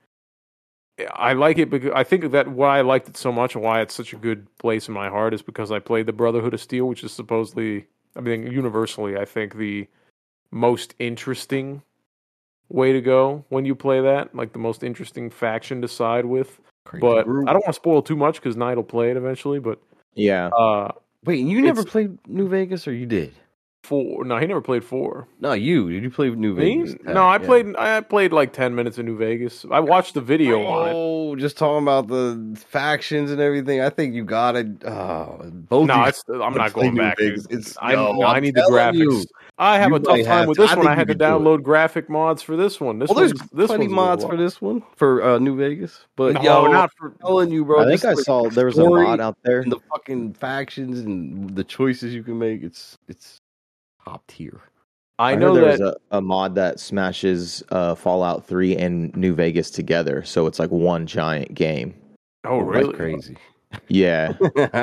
G: I like it because I think that why I liked it so much and why it's such a good place in my heart is because I played the Brotherhood of Steel, which is supposedly, I mean, universally, I think the most interesting way to go when you play that, like the most interesting faction to side with. But
F: group.
G: I don't want to spoil too much because Knight will play it eventually. But
H: Yeah.
G: uh,
F: Wait, you never
G: It's-
F: played New Vegas, or you did?
G: four, no, he never played four.
F: No, you. Did you play New
G: Me?
F: Vegas?
G: No, I
F: Yeah.
G: played. I played like ten minutes in New Vegas. I watched the video on it.
F: Oh, just talking about the factions and everything. I think you got it. Oh, both.
G: No,
F: you
G: it's, I'm not
F: play
G: going
F: New
G: back.
F: Vegas.
G: dude.
F: It's
G: I,
F: no,
G: no, I
F: I'm
G: need the
F: telling
G: graphics.
F: you.
G: I have
F: You
G: a tough
F: might
G: time
F: have
G: with
F: to.
G: this
F: I
G: one.
F: think
G: I
F: you
G: had to
F: could do it.
G: download graphic mods for this one. This
F: Well, there's
G: one's- this
F: plenty
G: one's a
F: mods
G: little
F: for
G: rough.
F: this one for uh, New Vegas, but
G: No,
F: yo,
G: not for.
F: I'm telling you, bro.
H: I think
F: just
H: I
F: the
H: saw there was a
F: story
H: mod out there.
F: and the fucking factions and the choices you can make. It's it's top tier.
G: I
H: I
G: know
H: heard there's
G: that.
H: a, a mod that smashes uh, Fallout three and New Vegas together, so it's like one giant game.
G: Oh,
F: That's
G: really?
F: crazy.
H: Yeah.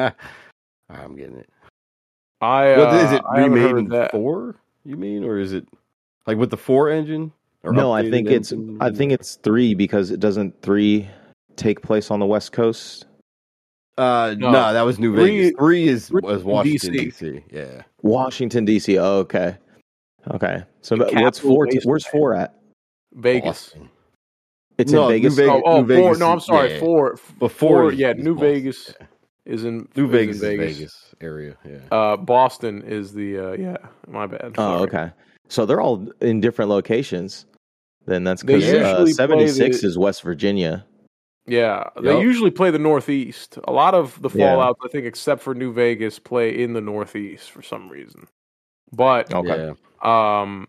F: I'm getting it.
G: I uh,
F: What is it
G: I haven't
F: remade
G: heard
F: in
G: that.
F: four? You mean, or is it like with the four engine? Or
H: No, I
F: updated
H: think it's
F: engine?
H: I think it's three because it doesn't three take place on the West Coast.
F: Uh, no,
G: No.
F: that was New
G: Three-
F: Vegas. Three is
G: three
F: was
G: is
F: Washington
G: D
F: D
G: C.
F: C. Yeah.
H: Washington D C. Oh, okay. Okay. So
G: The
H: what's
G: capital
H: four? T-
G: wasteland.
H: where's four at?
G: Vegas.
F: Boston.
H: It's
F: No,
H: in Vegas.
F: New Vegas.
G: Oh, oh
F: New
G: four.
F: Vegas
G: No, I'm
F: is-
G: sorry.
F: yeah.
G: Four.
F: But
G: Four.
F: four is-
G: yeah,
F: is
G: New
F: Boston.
G: Vegas is in
F: New
G: is
F: Vegas
G: in
F: is
G: Vegas.
F: Vegas area. Yeah.
G: Uh, Boston is the uh, yeah. My bad.
H: Oh,
G: Sorry.
H: okay. So they're all in different locations. Then that's
G: They
H: because uh,
G: usually play
H: seventy-six
G: the-
H: is West Virginia.
G: Yeah, they
F: Yup.
G: usually play the Northeast. A lot of the
H: Yeah.
G: Fallouts, I think, except for New Vegas, play in the Northeast for some reason. But
H: Okay.
F: Yeah.
G: um,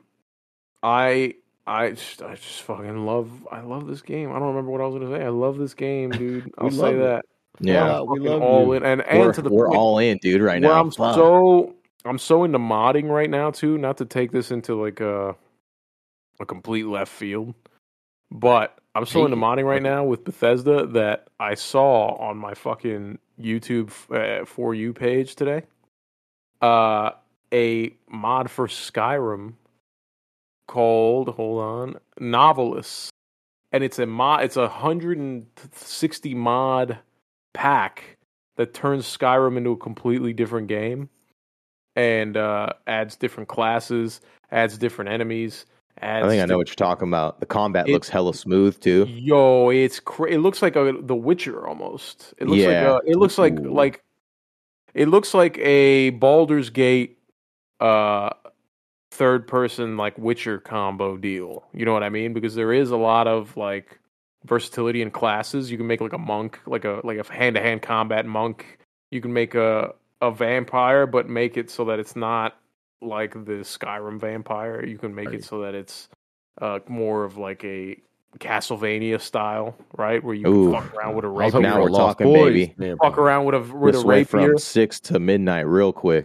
G: I I just, I just fucking love I love this game. I don't remember what I was gonna say. I love this game, dude. I'll
F: We
G: say
F: love it.
G: that.
H: Yeah.
F: Fallout, we
G: Fucking
F: love
G: all
F: you.
G: in, and and
H: We're,
G: to the
H: we're
G: point
H: all in, dude, right
G: where
H: now.
G: I'm
H: Fuck.
G: so I'm so into modding right now too. Not to take this into like a a complete left field, but I'm so into
F: Hey.
G: modding right now with Bethesda that I saw on my fucking YouTube uh, for you page today, uh, a mod for Skyrim called hold on Novelist, and it's a mod. It's a one hundred sixty mod pack that turns Skyrim into a completely different game, and uh, adds different classes, adds different enemies. Adds
H: I think I know
G: di-
H: what you're talking about. The combat
G: It-
H: looks hella smooth too.
G: Yo, it's cra- it looks like a The Witcher almost. It looks
H: Yeah.
G: like a, it looks like
F: Ooh.
G: like it looks like a Baldur's Gate uh third person like Witcher combo deal. You know what I mean? Because there is a lot of like versatility in classes. You can make like a monk, like a like a hand to hand combat monk. You can make a a vampire, but make it so that it's not like the Skyrim vampire. You can make
F: Right.
G: it so that it's uh, more of like a Castlevania style, right? Where you can
H: Ooh.
G: fuck around with a
F: I was hoping
G: rapier.
H: Now
F: for a
H: we're
F: Lost
H: talking,
F: Boys
H: baby.
F: vampire.
G: Fuck around with a with
H: This
G: a
H: went
G: rapier.
H: from six to midnight real quick.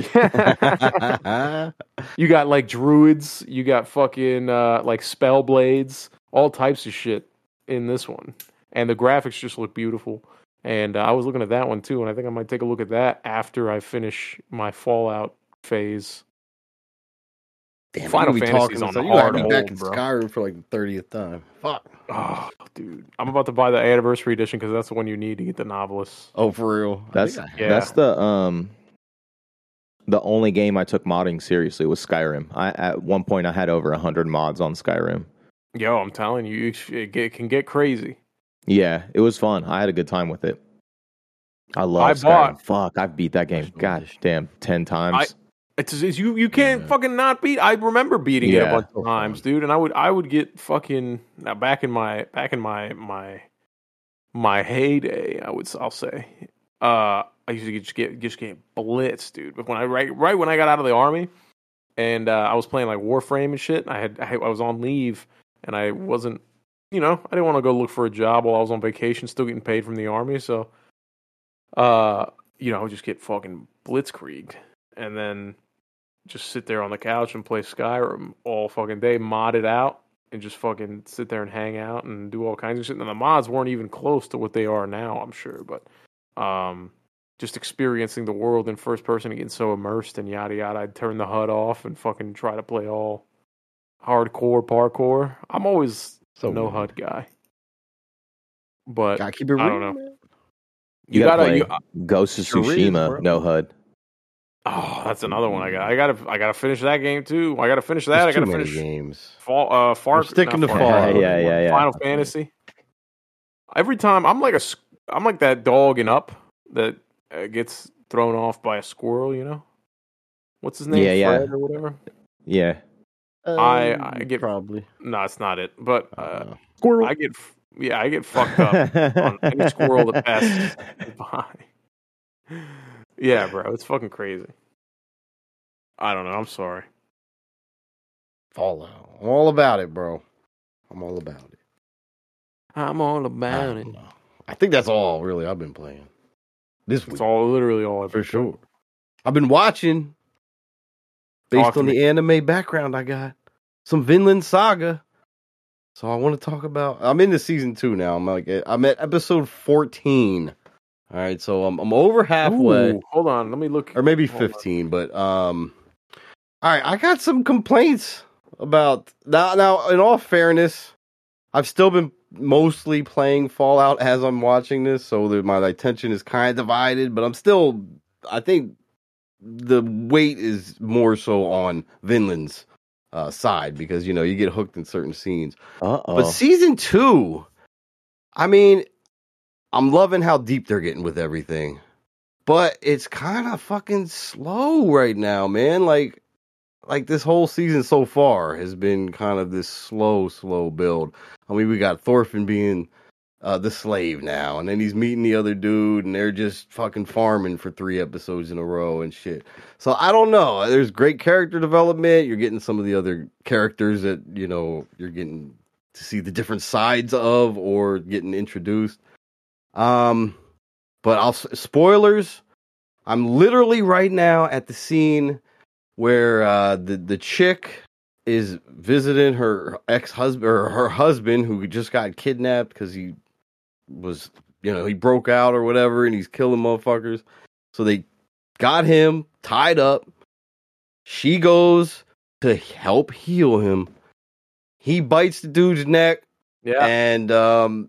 G: Yeah. You got like druids. You got fucking uh, like spell blades. All types of shit in this one, and the graphics just look beautiful. And uh, I was looking at that one too, and I think I might take a look at that after I finish my Fallout phase.
F: Damn,
G: Final
F: you be
G: Fantasy's
F: talking
G: on
F: so you gotta
G: hard
F: be back
G: hold,
F: in
G: bro.
F: Skyrim for like the thirtieth time. Fuck.
G: Oh, dude, I'm about to buy the anniversary edition because that's the one you need to get the Novelist.
F: Oh, for real? I
H: That's
F: think I have.
G: Yeah.
H: that's the um the only game I took modding seriously was Skyrim. I at one point I had over a hundred mods on Skyrim.
G: Yo, I'm telling you, it, it get- can get crazy.
H: Yeah, it was fun. I had a good time with it. I love
G: I
H: Skyrim.
G: bought-
H: Fuck, I've beat that game.
F: Original
H: God
F: edition.
H: damn, ten times.
G: It's, it's you. You can't
F: Yeah.
G: fucking not beat. I remember beating it a
H: Yeah.
G: bunch
F: So
G: of times,
F: fun.
G: dude. And I would, I would get fucking now back in my, back in my, my, my heyday. I would, I'll say. Uh, I used to just get, just get blitzed, dude. But when I right, right when I got out of the army, and uh, I was playing like Warframe and shit. I had, I, I was on leave, and I wasn't, you know, I didn't want to go look for a job while I was on vacation, still getting paid from the army. So, uh, you know, I would just get fucking blitzkrieged, and then just sit there on the couch and play Skyrim all fucking day, mod it out, and just fucking sit there and hang out and do all kinds of shit. And the mods weren't even close to what they are now, I'm sure. But um, just experiencing the world in first person and getting so immersed and yada yada, I'd turn the H U D off and fucking try to play all hardcore parkour. I'm always
F: So
G: no
F: weird.
G: H U D guy. But
F: Gotta keep it real.
G: I don't know.
F: man.
H: you,
G: you
H: gotta,
G: gotta-
H: play
G: you-
H: Ghost of
F: Sure is,
H: Tsushima,
F: bro.
H: no H U D.
G: Oh, that's another one I got. I gotta, I gotta finish that game too. I gotta finish that.
F: There's
G: I gotta
F: too many
G: finish
F: games.
G: Fall, uh, Far.
F: I'm sticking
G: not
F: to
G: Far
F: Fallout.
G: Cry,
H: Yeah, yeah, yeah.
G: Final Fantasy. Every time I'm like a, s- I'm like that dog in Up that uh, gets thrown off by a squirrel. You know, what's his name?
H: Yeah, yeah.
G: Fred or whatever.
H: Yeah.
G: I-
F: Um,
G: I get-
F: probably.
G: No, it's not it. But uh,
F: Uh,
H: Squirrel.
G: I get, f- yeah, I get fucked up on any squirrel that passes by. Yeah, bro, it's fucking crazy. I don't know. I'm sorry.
F: Fallout. I'm all about it, bro. I'm all about it.
G: I'm all
F: I
G: about
F: don't know. I think that's all really I've been playing this week
G: It's all literally all I've
F: for
G: been
F: sure. I've been watching based
G: Talk to
F: on
G: me.
F: the anime background I got some Vinland Saga. So I want to talk about. I'm into season two now. I'm like I'm at episode fourteen. All right, so I'm I'm over halfway,
G: Ooh, hold on, let me look.
F: or maybe
G: Hold on.
F: fifteen. But um, all right, I got some complaints about now. Now, in all fairness, I've still been mostly playing Fallout as I'm watching this, so that my attention is kind of divided. But I'm still, I think the weight is more so on Vinland's uh, side because you know you get hooked in certain scenes.
H: Uh
F: But
H: oh.
F: season two, I mean, I'm loving how deep they're getting with everything, but it's kind of fucking slow right now, man. Like, like this whole season so far has been kind of this slow, slow build. I mean, we got Thorfinn being uh, the slave now, and then he's meeting the other dude, and they're just fucking farming for three episodes in a row and shit. So I don't know. There's great character development. You're getting some of the other characters that you know you're getting to see the different sides of, or getting introduced. Um, but I'll spoilers. I'm literally right now at the scene where uh, the the chick is visiting her ex husband or her husband who just got kidnapped because he was, you know, he broke out or whatever, and he's killing motherfuckers. So they got him tied up. She goes to help heal him. He bites the dude's neck,
G: Yeah,
F: and um.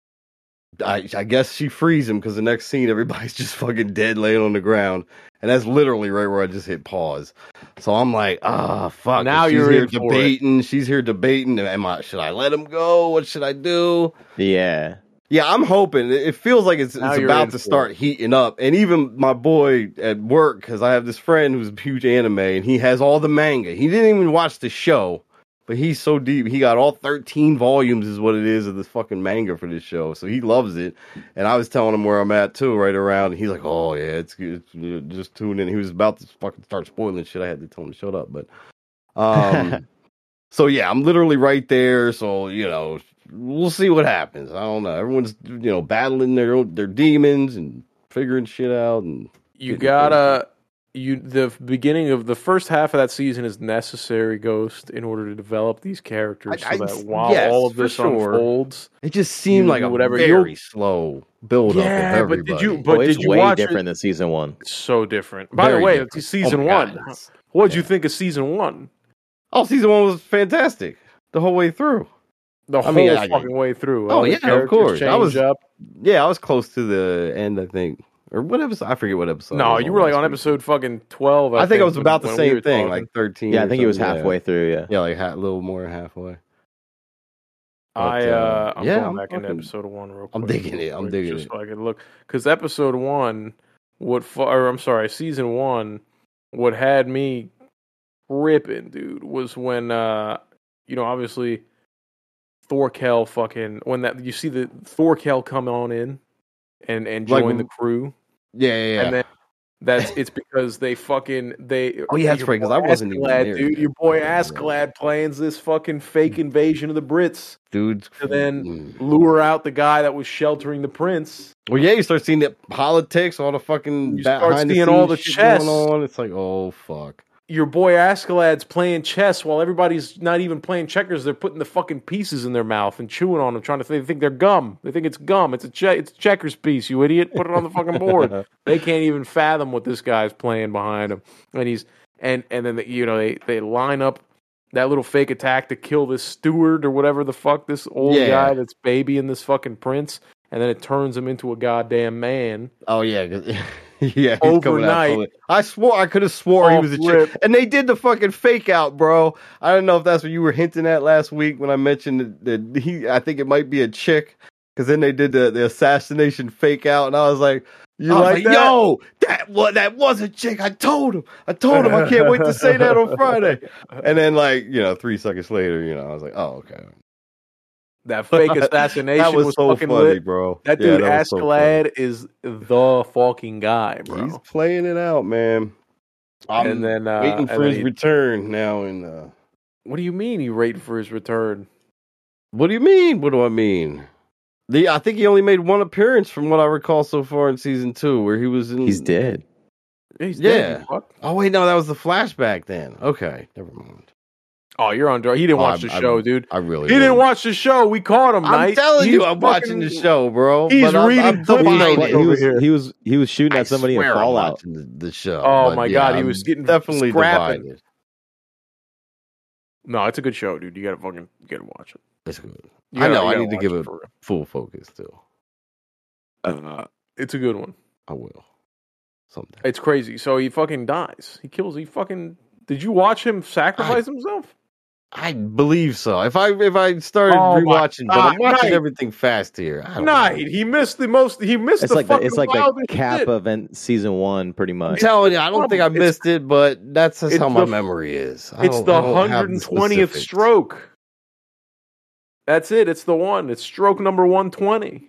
F: I, I guess she frees him because the next scene, everybody's just fucking dead laying on the ground. And that's literally right where I just hit pause. So I'm like, ah, fuck.
G: Now
F: she's
G: you're
F: here
G: in for it.
F: debating. She's here debating. Am I, should I let him go? What should I do?
H: Yeah.
F: Yeah, I'm hoping. It it feels like it's,
G: Now
F: it's
G: you're
F: about
G: in
F: to
G: for
F: start
G: it.
F: heating up. And even my boy at work, because I have this friend who's a huge anime, and he has all the manga. He didn't even watch the show. But he's so deep. He got all thirteen volumes is what it is of this fucking manga for this show. So he loves it. And I was telling him where I'm at too, right around. And he's like, oh, yeah, it's good. Just tune in. He was about to fucking start spoiling shit. I had to tell him to shut up. But, um, so yeah, I'm literally right there. So, you know, we'll see what happens. I don't know. Everyone's, you know, battling their their demons and figuring shit out. And
G: you
F: getting
G: gotta. You the beginning of the first half of that season is necessary, Ghost, in order to develop these characters,
F: I-
G: so
F: I-
G: that while
F: yes,
G: all of
F: for
G: this
F: sure.
G: unfolds,
F: it just seemed
G: You
F: like
G: do
F: a
G: whatever-
F: very
G: you'll-
F: slow build up
G: Yeah,
F: of
G: but
F: everybody.
G: did you-
H: Oh,
G: but
H: it's
G: did you
H: way
G: watch it?
H: different than season one.
G: so different. By
F: Very
G: the way,
F: different.
G: it's season
F: Oh my
G: one.
F: God, it's-
G: What did you
F: yeah.
G: think of season one?
F: Oh, season one was fantastic the whole way through.
G: The
F: I
G: whole
F: mean, I-
G: fucking way through.
F: Oh,
G: All the
F: yeah, of
G: characters
F: course. I
G: change
F: was-
G: up.
F: Yeah, I was close to the end, I think, or what episode? I forget what episode.
G: No,
F: I was
G: you were like
F: last
G: on
F: week.
G: episode fucking twelve. I,
F: I think I was
G: when-
F: about the
G: when we
F: same
G: were
F: thing,
G: talking.
F: like thirteen.
H: Yeah, I
F: or
H: think he was
F: something, yeah.
H: halfway through. Yeah.
F: Yeah, like ha- a little more than halfway.
G: I
F: But,
G: uh,
F: uh,
G: I'm
F: yeah,
G: going
F: I'm
G: back into
F: fucking-
G: episode one real quick.
F: I'm digging it,
G: real
F: I'm
G: quick,
F: digging
G: just
F: it.
G: so I can look because episode one, what? fu- Or I'm sorry, season one, what had me ripping, dude, was when uh, you know, obviously Thorkel fucking when that you see the Thorkel come on in and and
F: Like,
G: join the crew,
F: Yeah, yeah, yeah.
G: and then. That's it's because they fucking they.
F: Oh, yeah, that's
G: your
F: right, 'cause
G: boy
F: I wasn't even
G: Askeladd,
F: there
G: dude.
F: yet.
G: Your boy
F: Yeah.
G: Askeladd plans this fucking fake invasion of the Brits
F: Dudes.
G: to then
F: Mm.
G: lure out the guy that was sheltering the prince.
F: Well, yeah, you start seeing the politics, all the fucking
G: You start
F: behind the
G: seeing all
F: scenes
G: the
F: shit
G: chess.
F: going on. It's like, oh fuck.
G: Your boy Askeladd's playing chess while everybody's not even playing checkers. They're putting the fucking pieces in their mouth and chewing on them, trying to. They think they're gum. They think it's gum. It's a che- it's a checkers piece. You idiot! Put it on the fucking board. They can't even fathom what this guy's playing behind him, and he's and and then the, you know they they line up that little fake attack to kill this steward or whatever the fuck this old
F: Yeah.
G: guy that's babying this fucking prince, and then it turns him into a goddamn man.
F: Oh yeah, 'cause- yeah. He's coming out
G: Overnight.
F: fully. I swore I could have swore he
G: Off
F: was a
G: rip.
F: chick, and they did the fucking fake out, bro. I don't know if that's what you were hinting at last week when I mentioned that, that he. I think it might be a chick, because then they did the, the assassination fake out, and I was like,
G: You
F: I was
G: like
F: like,
G: that?
F: yo, that was that was a chick. I told him. I told him I can't wait to say that on Friday. And then like you know, three seconds later, you know, I was like, oh okay.
G: That fake assassination
F: That was,
G: was
F: so
G: fucking
F: funny,
G: lit.
F: bro.
G: That
F: Yeah,
G: dude,
F: that was so funny.
G: Askeladd, is the fucking guy, bro.
F: He's playing it out, man. I'm
G: And then, uh,
F: waiting
G: and
F: for
G: then
F: his
G: he-
F: return now. In uh,
G: What do you mean he waiting for his return?
F: what do you mean? What do I mean? The I think he only made one appearance from what I recall so far in season two, where he was in.
H: He's dead.
G: He's
F: Yeah.
G: dead, you fuck.
F: Oh wait, no, that was the flashback. Then okay, never mind.
G: Oh, you're on drugs. He didn't
F: Oh,
G: watch
F: I-
G: the
F: I-
G: show, dude.
F: I really
G: He didn't
F: wouldn't.
G: watch the show. We caught him,
F: I'm
G: Knight.
F: telling
G: He's
F: you, I'm
G: fucking-
F: watching the show, bro.
G: He's
F: but I'm-
G: reading
F: I'm
G: Twitter.
H: He was,
F: defining
H: wa-
F: it.
H: he, was,
G: over here.
H: he was he was shooting
F: I
H: at somebody in
F: swear I'm
H: Fallout.
F: watching the, the show.
G: Oh
F: but
G: my
F: yeah,
G: God, he
F: I'm
G: was getting
F: definitely
G: scrapping.
F: divided.
G: No, it's a good show, dude. You gotta fucking you gotta watch it.
F: It's good.
G: You
F: I
G: gotta-
F: know.
G: you
F: I
G: gotta
F: need to
G: watch
F: give
G: it
F: it
G: for real.
F: full focus too.
G: Uh, it's a good one.
F: I will. Someday.
G: It's crazy. So he fucking dies. He kills. He fucking. Did you watch him sacrifice himself?
F: I believe so. If I if I started
G: Oh my
F: rewatching, but I'm
G: God,
F: watching
G: Knight.
F: everything fast here. I don't
G: Night.
F: know.
G: He missed the most. He missed
H: It's
G: the
H: like the,
G: fucking
H: it's like the
G: wildest
H: cap
G: shit.
H: event season one, pretty
F: I'm
H: much.
F: telling you, I don't think I
G: It's-
F: missed it, but that's just
G: it's
F: how my
G: the-
F: memory is. I
G: It's
F: don't-
G: the
F: I don't
G: one
F: have
G: hundred
F: the
G: twentieth
F: specifics.
G: stroke. That's it. It's the one. It's stroke number one twenty.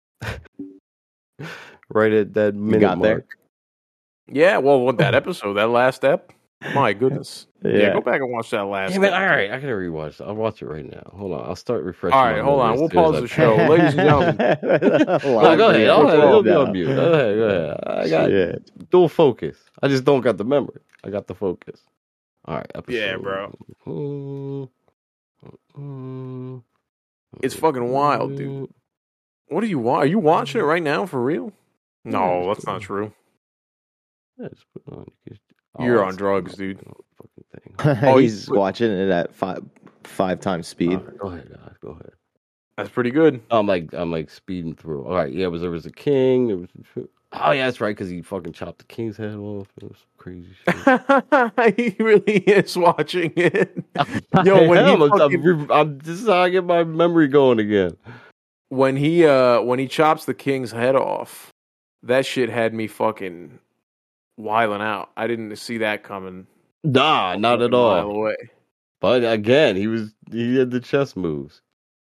F: Right at that minute
H: got there?
F: mark.
G: Yeah. Well, with that episode, that last ep. My goodness. Yeah.
H: Yeah.
G: Go back and watch that last.
F: Damn it!
G: ep.
F: All right, I gotta rewatch it. I'll watch it right now. Hold on, I'll start refreshing.
G: All right,
F: my
G: hold on.
F: memory
G: We'll
F: as soon
G: pause
F: as
G: the
F: I can.
G: show, ladies and gentlemen.
F: No, go ahead. I'll have it. It'll be
H: Yeah.
F: on mute. Go ahead. Go ahead. I got
H: Shit.
F: dual focus. I just don't got the memory. I got the focus. All right. Episode.
G: Yeah, bro.
F: Mm, mm,
G: It's fucking wild, dude. What are you wa- Are you watching it right now for real?
F: Yeah,
G: No,
F: it's
G: that's
F: cool.
G: not true.
F: Yeah, just put it on.
G: You're
F: Oh,
G: on
F: it's
G: drugs,
F: on
G: dude.
F: the fucking thing.
G: Oh,
H: He's
G: you-
H: watching it at five five times speed.
F: All right, go ahead, guys. Go ahead.
G: That's pretty good.
F: I'm like I'm like speeding through. All right, yeah, it was there was a king. There was oh yeah, that's right, because he fucking chopped the king's head off. It was crazy shit.
G: He really is watching it.
F: Yo,
G: Yo, when he
F: I'm, I'm,
G: fucking-
F: I'm, I'm- this is how I get my memory going again.
G: when he uh when he chops the king's head off, that shit had me fucking wiling out. I didn't see that coming.
F: Nah, not at
G: a mile
F: all.
G: away.
F: But again, he was he had the chess moves.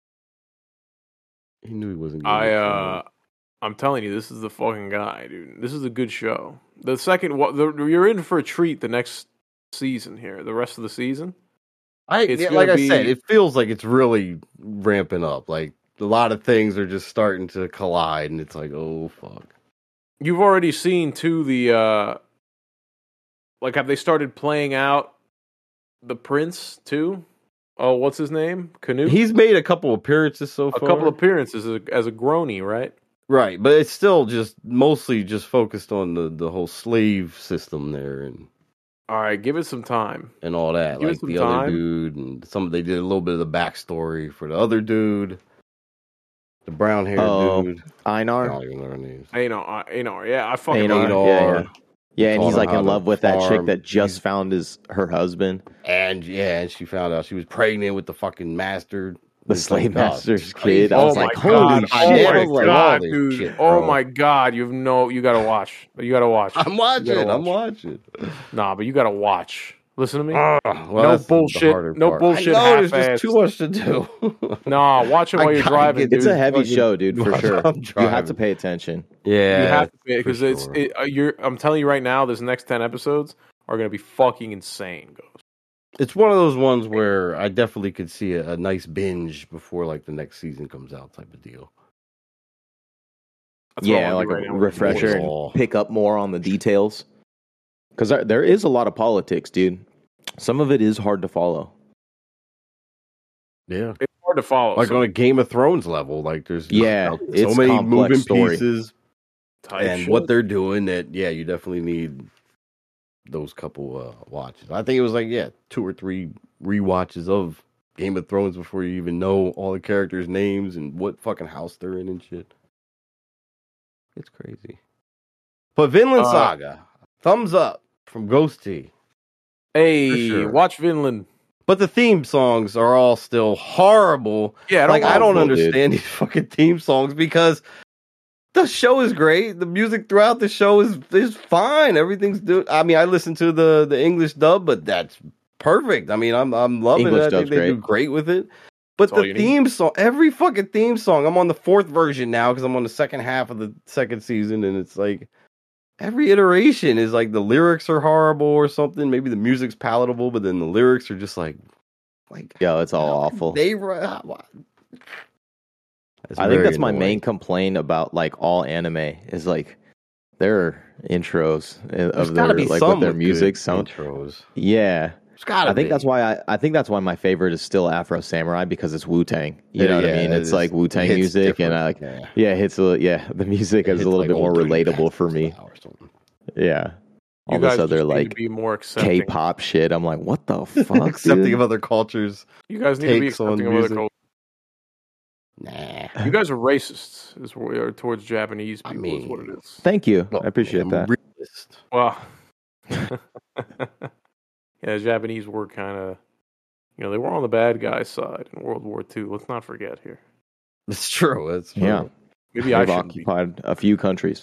F: He knew he wasn't. Gonna
G: I
F: get
G: uh, I'm telling you, this is the fucking guy, dude. This is a good show. The second, what the, you're in for a treat. The next season here, the rest of the season.
F: I
G: it's
F: yeah,
G: gonna
F: like I
G: be-
F: said, it feels like it's really ramping up. Like a lot of things are just starting to collide, and it's like, oh fuck.
G: You've already seen too the uh, like have they started playing out the prince too? Oh, what's his name? Canute.
F: He's made a couple appearances so
G: a
F: far.
G: couple appearances as a, as a Grony, right?
F: Right, but it's still just mostly just focused on the, the whole slave system there and
G: All right, give it some time.
F: and all that.
G: Give it
F: Like
G: some
F: the
G: time.
F: other dude and some they did a little bit of the backstory for the other dude, the brown haired
H: Oh,
F: dude. I
H: Einar.
F: don't even know her names.
G: You know, I, you know, yeah, I fucking
H: Einar,
G: love it.
H: yeah, yeah. Yeah, and
F: Taught
H: he's
F: her
H: like
F: how
H: in
F: to
H: love with that chick
F: farm.
H: that just
F: He's-
H: found his her husband,
F: And yeah, and she found out she was pregnant with the fucking master,
H: the
F: It's
H: slave
F: like, oh,
H: master's
F: it's crazy.
H: kid. I
G: Oh
H: was
G: my
H: like,
G: god!
H: holy
F: I
G: Oh
H: shit!
F: never
G: my
H: I was like,
F: all
G: god,
F: this
G: dude!
F: shit,
G: oh
F: bro.
G: my god! You've no, you gotta watch. You gotta watch.
F: I'm watching.
G: You gotta
F: I'm
G: watch.
F: watching.
G: Nah, but you gotta watch. Listen to me.
F: Ah, well,
G: No
F: that's the
G: bullshit-
F: harder
G: no
F: part.
G: bullshit
F: I know there's
G: half-assed.
F: just too much to do.
G: Nah, watch it
F: I
G: while you're
F: gotta
G: driving,
F: get-
G: dude.
H: it's a heavy
F: fucking-
H: show, dude, for
F: while
H: sure.
F: I'm
H: You have
F: driving.
H: to pay attention.
F: Yeah,
G: You have to because
F: for
G: it's
F: sure.
G: it, uh, you're. I'm telling you right now, this next ten episodes are gonna be fucking insane. Ghost.
F: It's one of those ones where I definitely could see a, a nice binge before like the next season comes out, type of deal.
G: That's what I
H: Yeah,
G: wanna
H: like
G: do right
H: a
G: now.
H: refresher and
F: All.
H: pick up more on the details. Because there, there is a lot of politics, dude. Some of it is hard to follow.
F: Yeah,
G: It's hard to follow.
F: like
G: so
F: on a Game of Thrones level, like there's
H: Yeah,
F: so
H: it's
F: many
H: complex
F: moving
H: story.
F: pieces
G: type
F: and
G: shit.
F: what they're doing that yeah, you definitely need those couple uh, watches. I think it was like yeah, two or three rewatches of Game of Thrones before you even know all the characters' names and what fucking house they're in and shit. It's crazy. But Vinland
G: Uh,
F: Saga, thumbs up from Ghosty.
G: Hey,
F: For sure.
G: watch Vinland.
F: But the theme songs are all still horrible.
G: Yeah, I don't
F: Like I don't
H: awful, dude.
F: understand these fucking theme songs because the show is great. The music throughout the show is is fine. Everything's do. I mean, I listen to the the English dub, but that's perfect. I mean, I'm I'm loving
H: English
F: it. I think
H: dub's
F: they do
H: great.
F: great with it. But
G: That's all
F: the
G: you need.
F: theme song, every fucking theme song, I'm on the fourth version now because I'm on the second half of the second season, and it's like every iteration is like the lyrics are horrible or something. Maybe the music's palatable, but then the lyrics are just like like
H: Yeah, it's all
F: how can
H: awful.
F: They ri- ah, what? That's
H: I think
F: very
H: that's my
F: annoying.
H: main complaint about like all anime is like their intros uh,
F: There's
H: of
F: gotta
H: their
F: be
H: like
F: some
H: with their
F: with
H: music.
F: good
H: Some
F: intros.
H: yeah,
F: It's gotta
H: I think
F: be.
H: that's why I, I think that's why my favorite is still Afro Samurai because it's Wu Tang. You know what I mean?
F: it
H: It's
F: is-
H: like Wu Tang
F: hits
H: music, and I,
F: different.
H: like,
F: Yeah.
H: yeah, it hits a li- yeah. The music
F: It
H: is
F: hits
H: a little
F: like
H: bit more
F: old dirty
H: relatable for
F: bastard
H: me.
F: style or something.
H: Yeah, all
G: You
H: this
G: guys
H: other
G: just need to
H: like
G: be more accepting.
H: K-pop shit. I'm like, what the fuck?
F: Accepting
H: dude?
F: of other cultures.
G: You guys need to be
F: takes on
G: accepting of other
F: music.
G: cultures.
F: Nah.
G: You guys are racist, is what we are towards Japanese
F: I
G: people. is what it
F: mean-
G: is.
H: Thank you.
F: Look,
H: I appreciate
F: I'm
H: that.
F: realist.
G: Well, yeah, the Japanese were kind of, you know, they were on the bad guy side in World War Two. Let's not forget here.
F: It's true. It's true.
H: Yeah,
G: Maybe I
H: they've
G: should be.
H: occupied a few countries.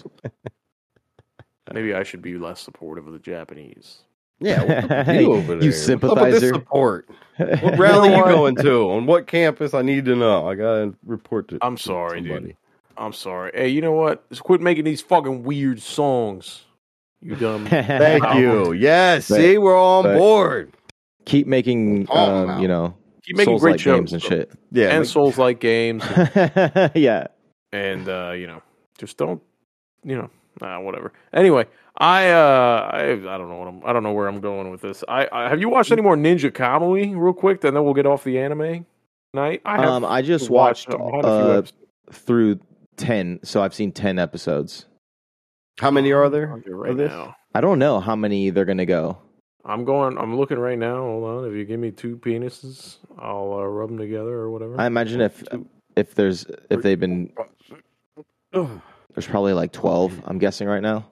G: Maybe I should be less supportive of the Japanese.
F: Yeah. What's up with
H: Hey,
F: you over
H: you
F: there? What's up with
H: sympathizer.
F: this support? What
H: You
F: rally
H: know
F: you
H: what?
F: going to? On what campus? I need to know. I gotta report to.
G: I'm
F: to
G: sorry,
F: somebody.
G: dude. I'm sorry. Hey, you know what? Just quit making these fucking weird songs. You dumb.
F: Thank
G: Wow.
F: you. Yes.
H: But-
F: see, we're all on
H: but-
F: board.
H: Keep making,
F: Oh,
H: um,
F: wow.
H: you know,
G: Keep making
H: Souls
G: great
H: like
G: shows
H: games and
G: though.
H: shit.
F: Yeah.
G: and
F: like-
G: Souls like games,
H: Yeah.
G: and uh, you know, just don't, you know, nah, whatever. Anyway, I uh, I I don't know what I'm, I don't know where I'm going with this. I, I have you watched any more Ninja Kamui real quick? And then we'll get off the anime night. I have
H: Um, I just watched
G: I had a few
H: uh,
G: episodes.
H: through ten, so I've seen ten episodes.
F: How many are there?
G: I'll get right
F: of this?
G: now.
H: I don't know how many they're gonna go.
G: I'm going. I'm looking right now. Hold on. If you give me two penises, I'll uh, rub them together or whatever.
H: I imagine if if there's if they've been
F: Ugh.
H: there's probably like twelve. I'm guessing right now.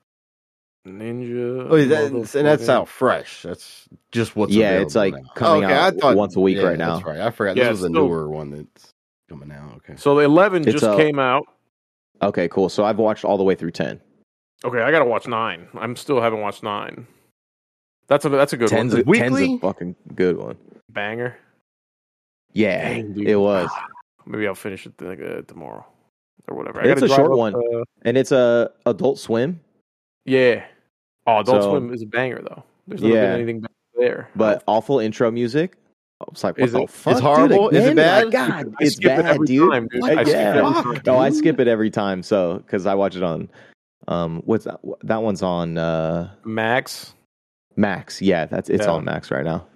G: Ninja.
F: Oh, that, and that's
G: motherfucking-
F: out fresh. That's just what's
H: Yeah, it's
F: available
H: like
F: now.
H: coming
F: okay,
H: out
F: I thought,
H: once a week
F: yeah,
H: right now.
F: That's right. I forgot.
G: Yeah,
F: this was a
G: it's still-
F: newer one that's coming out. Okay.
G: So the eleven
H: It's
G: just
H: a-
G: came out.
H: Okay, cool. So I've watched all the way through ten.
G: Okay, I gotta watch nine. I'm still haven't watched nine. That's a that's a good
H: Ten's
G: one.
H: a, ten's
F: Weekly?
H: a fucking good one.
G: Banger.
H: Yeah,
G: Dang, dude.
H: it was,
G: Maybe I'll finish it like, uh, tomorrow or whatever. I
H: It's
G: gotta
H: a
G: drive
H: short
G: up,
H: one.
G: uh,
H: and it's a Adult Swim.
G: yeah. Oh, Adult
H: So-
G: Swim is a banger though. There's never
H: Yeah.
G: been anything better there.
H: But awful intro music. I was like, what
G: Is
H: the
G: it-
H: fuck?
F: it's horrible?
H: Dude,
F: Is it
H: again?
F: bad?
H: My God,
G: I
H: it's
G: skip it
H: bad,
G: every
H: dude.
G: time, dude.
H: What
G: I
H: the
G: skip it every
H: fuck?
G: time.
H: No, I skip it every time. So because I watch it on, um, what's that? That one's on uh
G: Max.
H: Max. Yeah, that's it's
G: Yeah.
H: on Max right now.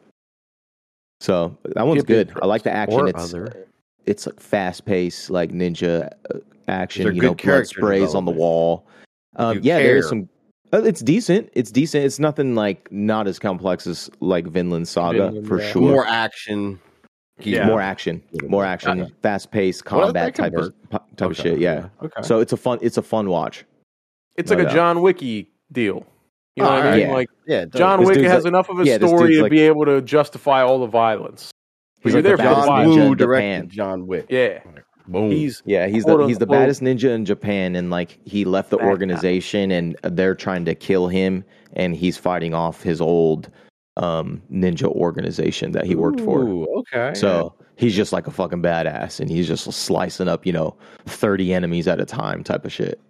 H: So that one's
G: Skip
H: good.
G: intros.
H: I like the action.
F: Or
H: It's
F: other.
H: it's like fast paced, like ninja uh, action.
F: They're
H: You
F: good
H: know, blood
F: character
H: sprays on the
F: development.
H: wall. Um,
F: You
H: yeah, there is
F: care.
H: some. Uh, it's decent. It's decent. It's nothing like not as complex as like Vinland Saga
G: Vinland,
H: for
G: yeah.
H: sure.
F: More action.
G: Yeah.
H: More action, more action,
F: Okay.
H: fast paced
F: Well,
H: combat
F: that can
H: type of type of
F: Okay.
H: shit. Yeah.
F: Okay.
H: So it's a fun. It's a fun watch.
G: It's
H: No
G: like a
H: doubt.
G: John Wicky deal. You know
F: Oh,
G: what I
F: alright.
G: mean?
H: Yeah.
G: Like
F: yeah. it does.
G: John
H: This
G: Wick
H: dude's
G: has
H: like-
G: enough of a
H: yeah, this
G: story
H: dude's
G: to
H: like-
G: be able to justify all the violence.
H: He's
G: You're
H: like
G: there
H: the
G: for the
H: baddest
F: John
G: violence.
H: ninja
F: Woo
H: in
F: directed
H: Japan.
F: John Wick.
G: Yeah,
F: Boom.
G: he's
H: Yeah, he's
G: quote
H: the he's the
G: unquote
H: baddest ninja in Japan, and like he left the
G: Bad guy.
H: organization, and they're trying to kill him, and he's fighting off his old um, ninja organization that he worked for.
F: Ooh, okay.
H: So he's just like a fucking badass, and he's just slicing up, you know, thirty enemies at a time, type of shit.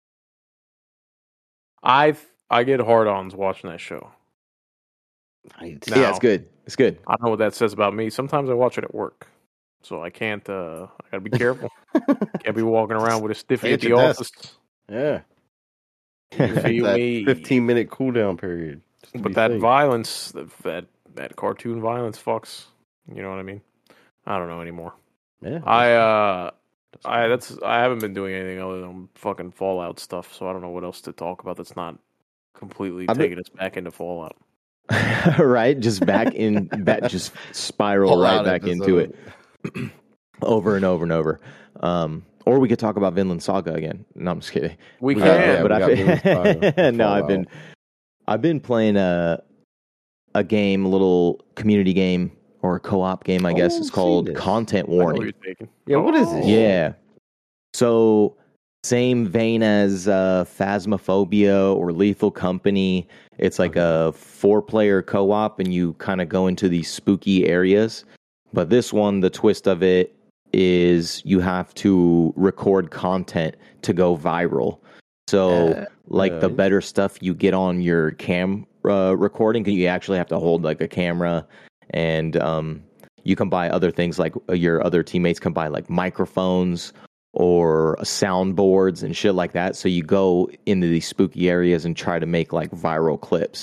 G: I I get hard-ons watching that show.
F: I-
G: No.
H: Yeah, it's good. It's good.
G: I don't know what that says about me. Sometimes I watch it at work, so I can't. Uh, I gotta be careful. Can't be walking around with a stiffy
F: Stay
G: at
F: at
G: the
F: your desk.
G: office.
F: Yeah.
G: You feel
F: That
G: me?
F: fifteen minute cooldown period. just to
G: But
F: be
G: that
F: safe.
G: violence, that, that that cartoon violence, fucks. You know what I mean? I don't know anymore.
F: Yeah.
G: I uh, I that's I haven't been doing anything other than fucking Fallout stuff, so I don't know what else to talk about that's not completely
H: I've been-
G: taking us back into Fallout.
H: Right? Just back in, back, just spiral
F: Fallout
H: right back into it.
F: episode.
H: over and over and over. Um, or we could talk about Vinland Saga again. No, I'm just kidding.
G: We
F: We
G: can,
F: got- yeah,
H: but
F: we
H: I've
F: got
H: been,
F: Vinland Saga,
H: no, I've
F: Fallout.
H: been, I've been playing a a game, a little community game or a co-op game, I guess.
F: Oh,
H: It's
F: I've
H: called
F: seen this.
H: Content
G: I know what
H: Warning.
G: you're taking.
F: Yeah, what is
G: Oh.
F: it?
H: Yeah. So same vein as uh, Phasmophobia or Lethal Company. It's like a four-player co-op, and you kind of go into these spooky areas. But this one, the twist of it is you have to record content to go viral. So,
F: Uh,
H: like the
F: uh,
H: better stuff you get on your cam uh, recording, you actually have to hold like a camera, and um, you can buy other things like uh, your other teammates can buy like microphones or soundboards and shit like that. So you go into these spooky areas and try to make like viral clips.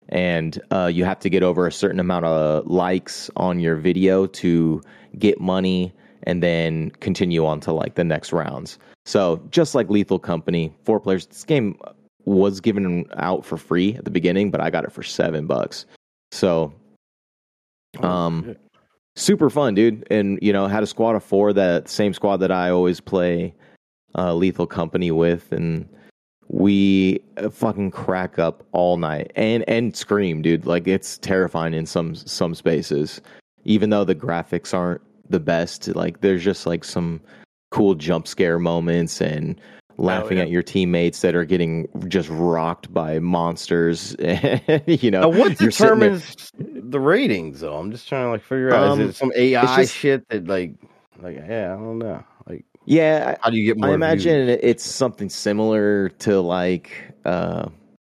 H: and uh, you have to get over a certain amount of likes on your video to get money and then continue on to like the next rounds. So just like Lethal Company, four players. This game was given out for free at the beginning, but I got it for seven bucks. So, um,
F: Oh,
H: super fun, dude. And you know, had a squad of four, that same squad that I always play uh, Lethal Company with, and we uh, fucking crack up all night and and scream, dude. Like it's terrifying in some some spaces, even though the graphics aren't the best. Like there's just like some cool jump scare moments and laughing
G: yeah.
H: at your teammates that are getting just rocked by monsters. You know,
F: Now, what
H: you're sitting there-
F: determines the ratings, though? I'm just trying to like figure out.
H: Um,
F: is it some A I
H: just-
F: shit that like, like yeah, I don't know. Like,
H: Yeah,
F: how do you get more?
H: I imagine
F: views?
H: it's something similar to like, uh,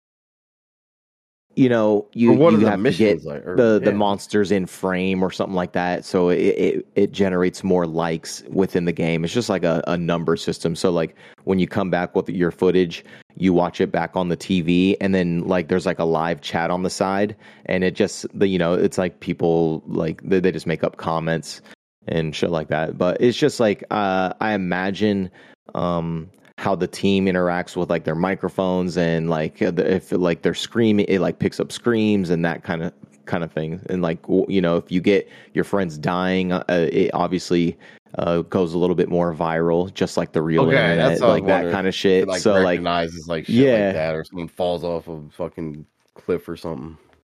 H: you know, you,
F: Or what
H: you
F: are the
H: have to
F: missions
H: get
F: like? Or-
H: the, the
F: yeah.
H: monsters in frame or something like that. So it, it, it generates more likes within the game. It's just like a, a number system. So like when you come back with your footage, you watch it back on the T V, and then like there's like a live chat on the side, and it just the you know it's like people like they, they just make up comments and shit like that. But it's just like uh, I imagine um, how the team interacts with like their microphones and like if like they're screaming, it like picks up screams and that kind of kind of thing. And like you know, if you get your friends dying, uh, it obviously uh, goes a little bit more viral, just like the real
F: Okay,
H: internet,
F: that's what I was
H: like that
F: wondering.
H: kind of
F: It,
H: shit.
F: like
H: so like
F: recognizes like shit
H: yeah.
F: like that, or someone falls off a fucking cliff or something.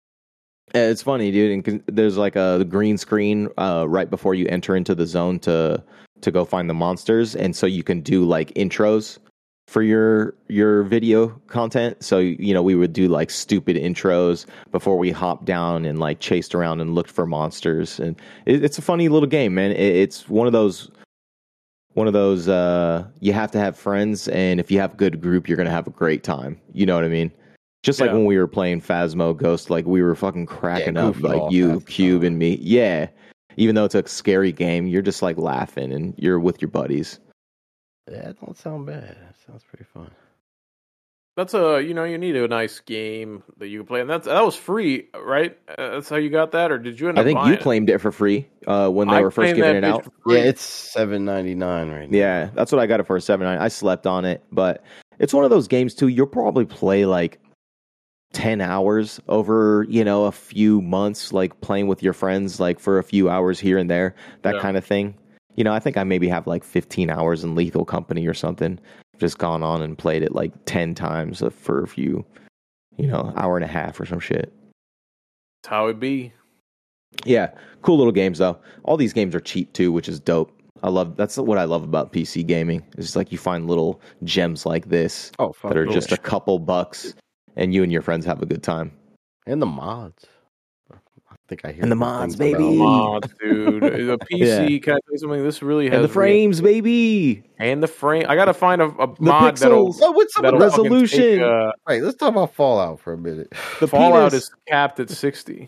H: Yeah, it's funny, dude. And 'cause there's like a green screen uh, right before you enter into the zone to to go find the monsters, and so you can do like intros for your your video content. So you know, we would do like stupid intros before we hopped down and like chased around and looked for monsters. And it, it's a funny little game, man. It, it's one of those one of those uh, you have to have friends, and if you have a good group, you're gonna have a great time. You know what I mean? Just like
G: Yeah.
H: when we were playing Phasmo Ghost, like we were fucking cracking
F: Yeah,
H: up,
F: goofing
H: like
F: off
H: you,
F: half the
H: Cube,
F: time.
H: and me. Yeah. Even though it's a scary game, you're just like laughing and you're with your buddies.
F: Yeah, it don't sound bad. It sounds pretty fun.
G: That's a you know you need a nice game that you can play, and that's that was free, right? Uh, that's how you got that, or did you end
H: I
G: up?
H: think
G: buying
H: you
G: it?
H: claimed it for free uh, when they
G: I
H: were first
G: claimed
H: giving it
G: that bitch
H: out.
G: for free.
F: Yeah, it's seven ninety nine right now.
H: Yeah, that's what I got it for seven nine. I slept on it, but it's one of those games too. You'll probably play like ten hours over, you know, a few months, like playing with your friends, like for a few hours here and there, that
G: Yeah.
H: kind of thing. You know, I think I maybe have like fifteen hours in Lethal Company or something. Just gone on and played it like ten times for a few, you know, hour and a half or some shit.
G: That's how it be.
H: Yeah, cool little games though. All these games are cheap too, which is dope. I love that's what I love about P C gaming. It's like you find little gems like this
F: Oh, fuck
H: that are
F: yeah.
H: just a couple bucks, and you and your friends have a good time.
F: and the mods. I think I hear
H: And the
F: good
H: mods,
F: things about
H: baby.
F: them.
G: Mods, dude. The P C,
H: Yeah.
G: can I tell you something? This really has
H: And the
G: re-
H: frames, baby.
G: and the frame. I gotta find a, a
H: The
G: mod that'll,
H: pixels.
F: Oh, what's up with
G: that'll
F: that?
G: fucking
H: resolution.
G: Take, uh,
F: Right, let's talk about Fallout for a minute.
H: The
G: Fallout
H: penis.
G: is capped at sixty.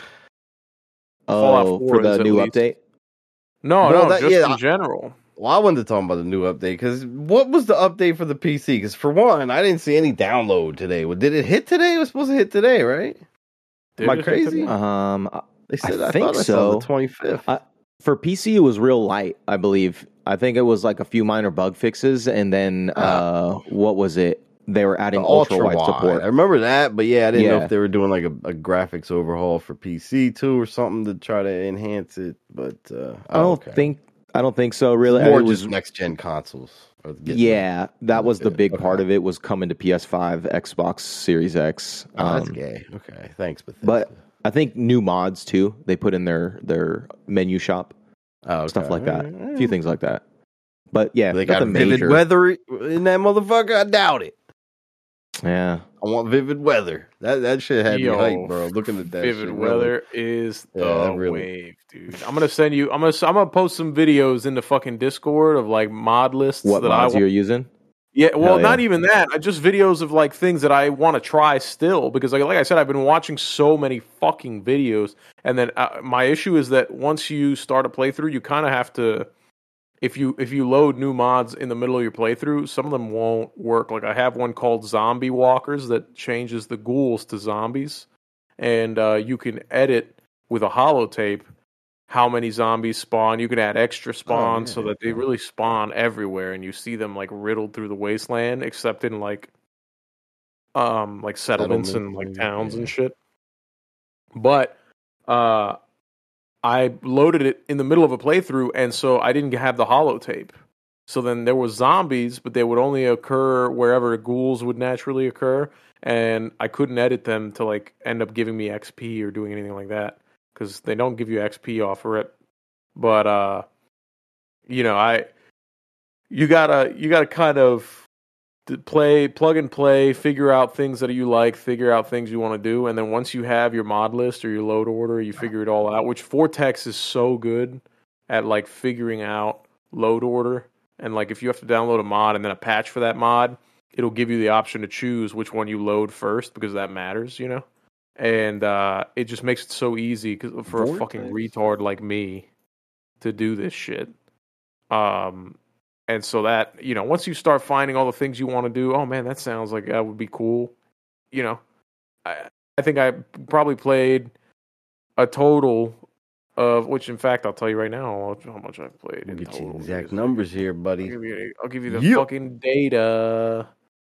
H: Oh,
G: Fallout four
H: for the
G: is at
H: new
G: least.
H: update.
G: No,
F: Well,
G: no,
F: that-
G: just
F: yeah,
G: in
F: I-
G: general.
F: Well, I wanted to talk about the new update because what was the update for the P C? Because for one, I didn't see any download today. Well, did it hit today? It was supposed to hit today, right?
G: Did
F: Am I
G: it hit
F: crazy?
G: today?
H: Um,
F: They said I,
H: I think
F: thought I saw
H: so.
F: the twenty fifth.
H: I- for P C, it was real light, I believe. I think it was like a few minor bug fixes, and then uh, what was it? They were adding ultra wide support.
F: I remember that, but yeah, I didn't know
H: Yeah.
F: if they were doing like a, a graphics overhaul for P C too or something to try to enhance it. But uh,
H: I don't
F: oh, okay.
H: think I don't think so. Really,
F: more
H: it was
F: just next gen consoles. Or getting
H: yeah. That was the
F: That's it.
H: big
F: Okay.
H: part of it. Was coming to P S five, Xbox Series X.
F: them. Oh, that's
H: Um,
F: gay. Okay, thanks, Bethesda.
H: but I think new mods too. They put in their their menu shop,
F: oh, okay.
H: stuff like that.
F: All right,
H: A few things like that. But yeah,
F: They got
H: nothing
F: vivid
H: major.
F: weather in that motherfucker. I doubt it.
H: Yeah.
F: I want vivid weather. That that shit had
G: Yo,
F: me hyped, bro. Looking at that
G: Vivid
F: shit,
G: weather is the
F: Yeah, that really-
G: wave, dude. I'm gonna send you. I'm gonna. I'm gonna post some videos in the fucking Discord of like mod lists
H: What
G: that
H: mods
G: I
H: you're
G: want.
H: using?
G: Yeah, well,
H: Hell yeah.
G: not even that. I- Just videos of like things that I want to try still because, like, like I said, I've been watching so many fucking videos, and then uh, my issue is that once you start a playthrough, you kind of have to. If you if you load new mods in the middle of your playthrough, some of them won't work. Like I have one called Zombie Walkers that changes the ghouls to zombies. and uh, you can edit with a holotape how many zombies spawn. You can add extra spawns
F: Oh, yeah.
G: so that they really spawn everywhere, and you see them like riddled through the wasteland, except in like um like settlements and like
F: Settlements,
G: towns
F: yeah.
G: and shit. But uh, I loaded it in the middle of a playthrough, and so I didn't have the holotape. So then there was zombies, but they would only occur wherever ghouls would naturally occur, and I couldn't edit them to like end up giving me X P or doing anything like that because they don't give you X P off of it. But uh, you know, I you gotta you gotta kind of play, plug and play, figure out things that you like, figure out things you want to do, and then once you have your mod list or your load order, you figure it all out. Which Vortex is so good at like figuring out load order. And like if you have to download a mod and then a patch for that mod, it'll give you the option to choose which one you load first because that matters, you know? And uh, it just makes it so easy 'cause for
F: Vortex?
G: a fucking retard like me to do this shit. Um, and so that, you know, once you start finding all the things you want to do, oh man, that sounds like that would be cool. You know, I, I think I probably played a total of, which in fact, I'll tell you right now how much I've played.
F: We'll
G: in
F: get you
G: total.
F: exact numbers here,
G: I'll
F: buddy.
G: give you, I'll give you the
F: Yep.
G: fucking data.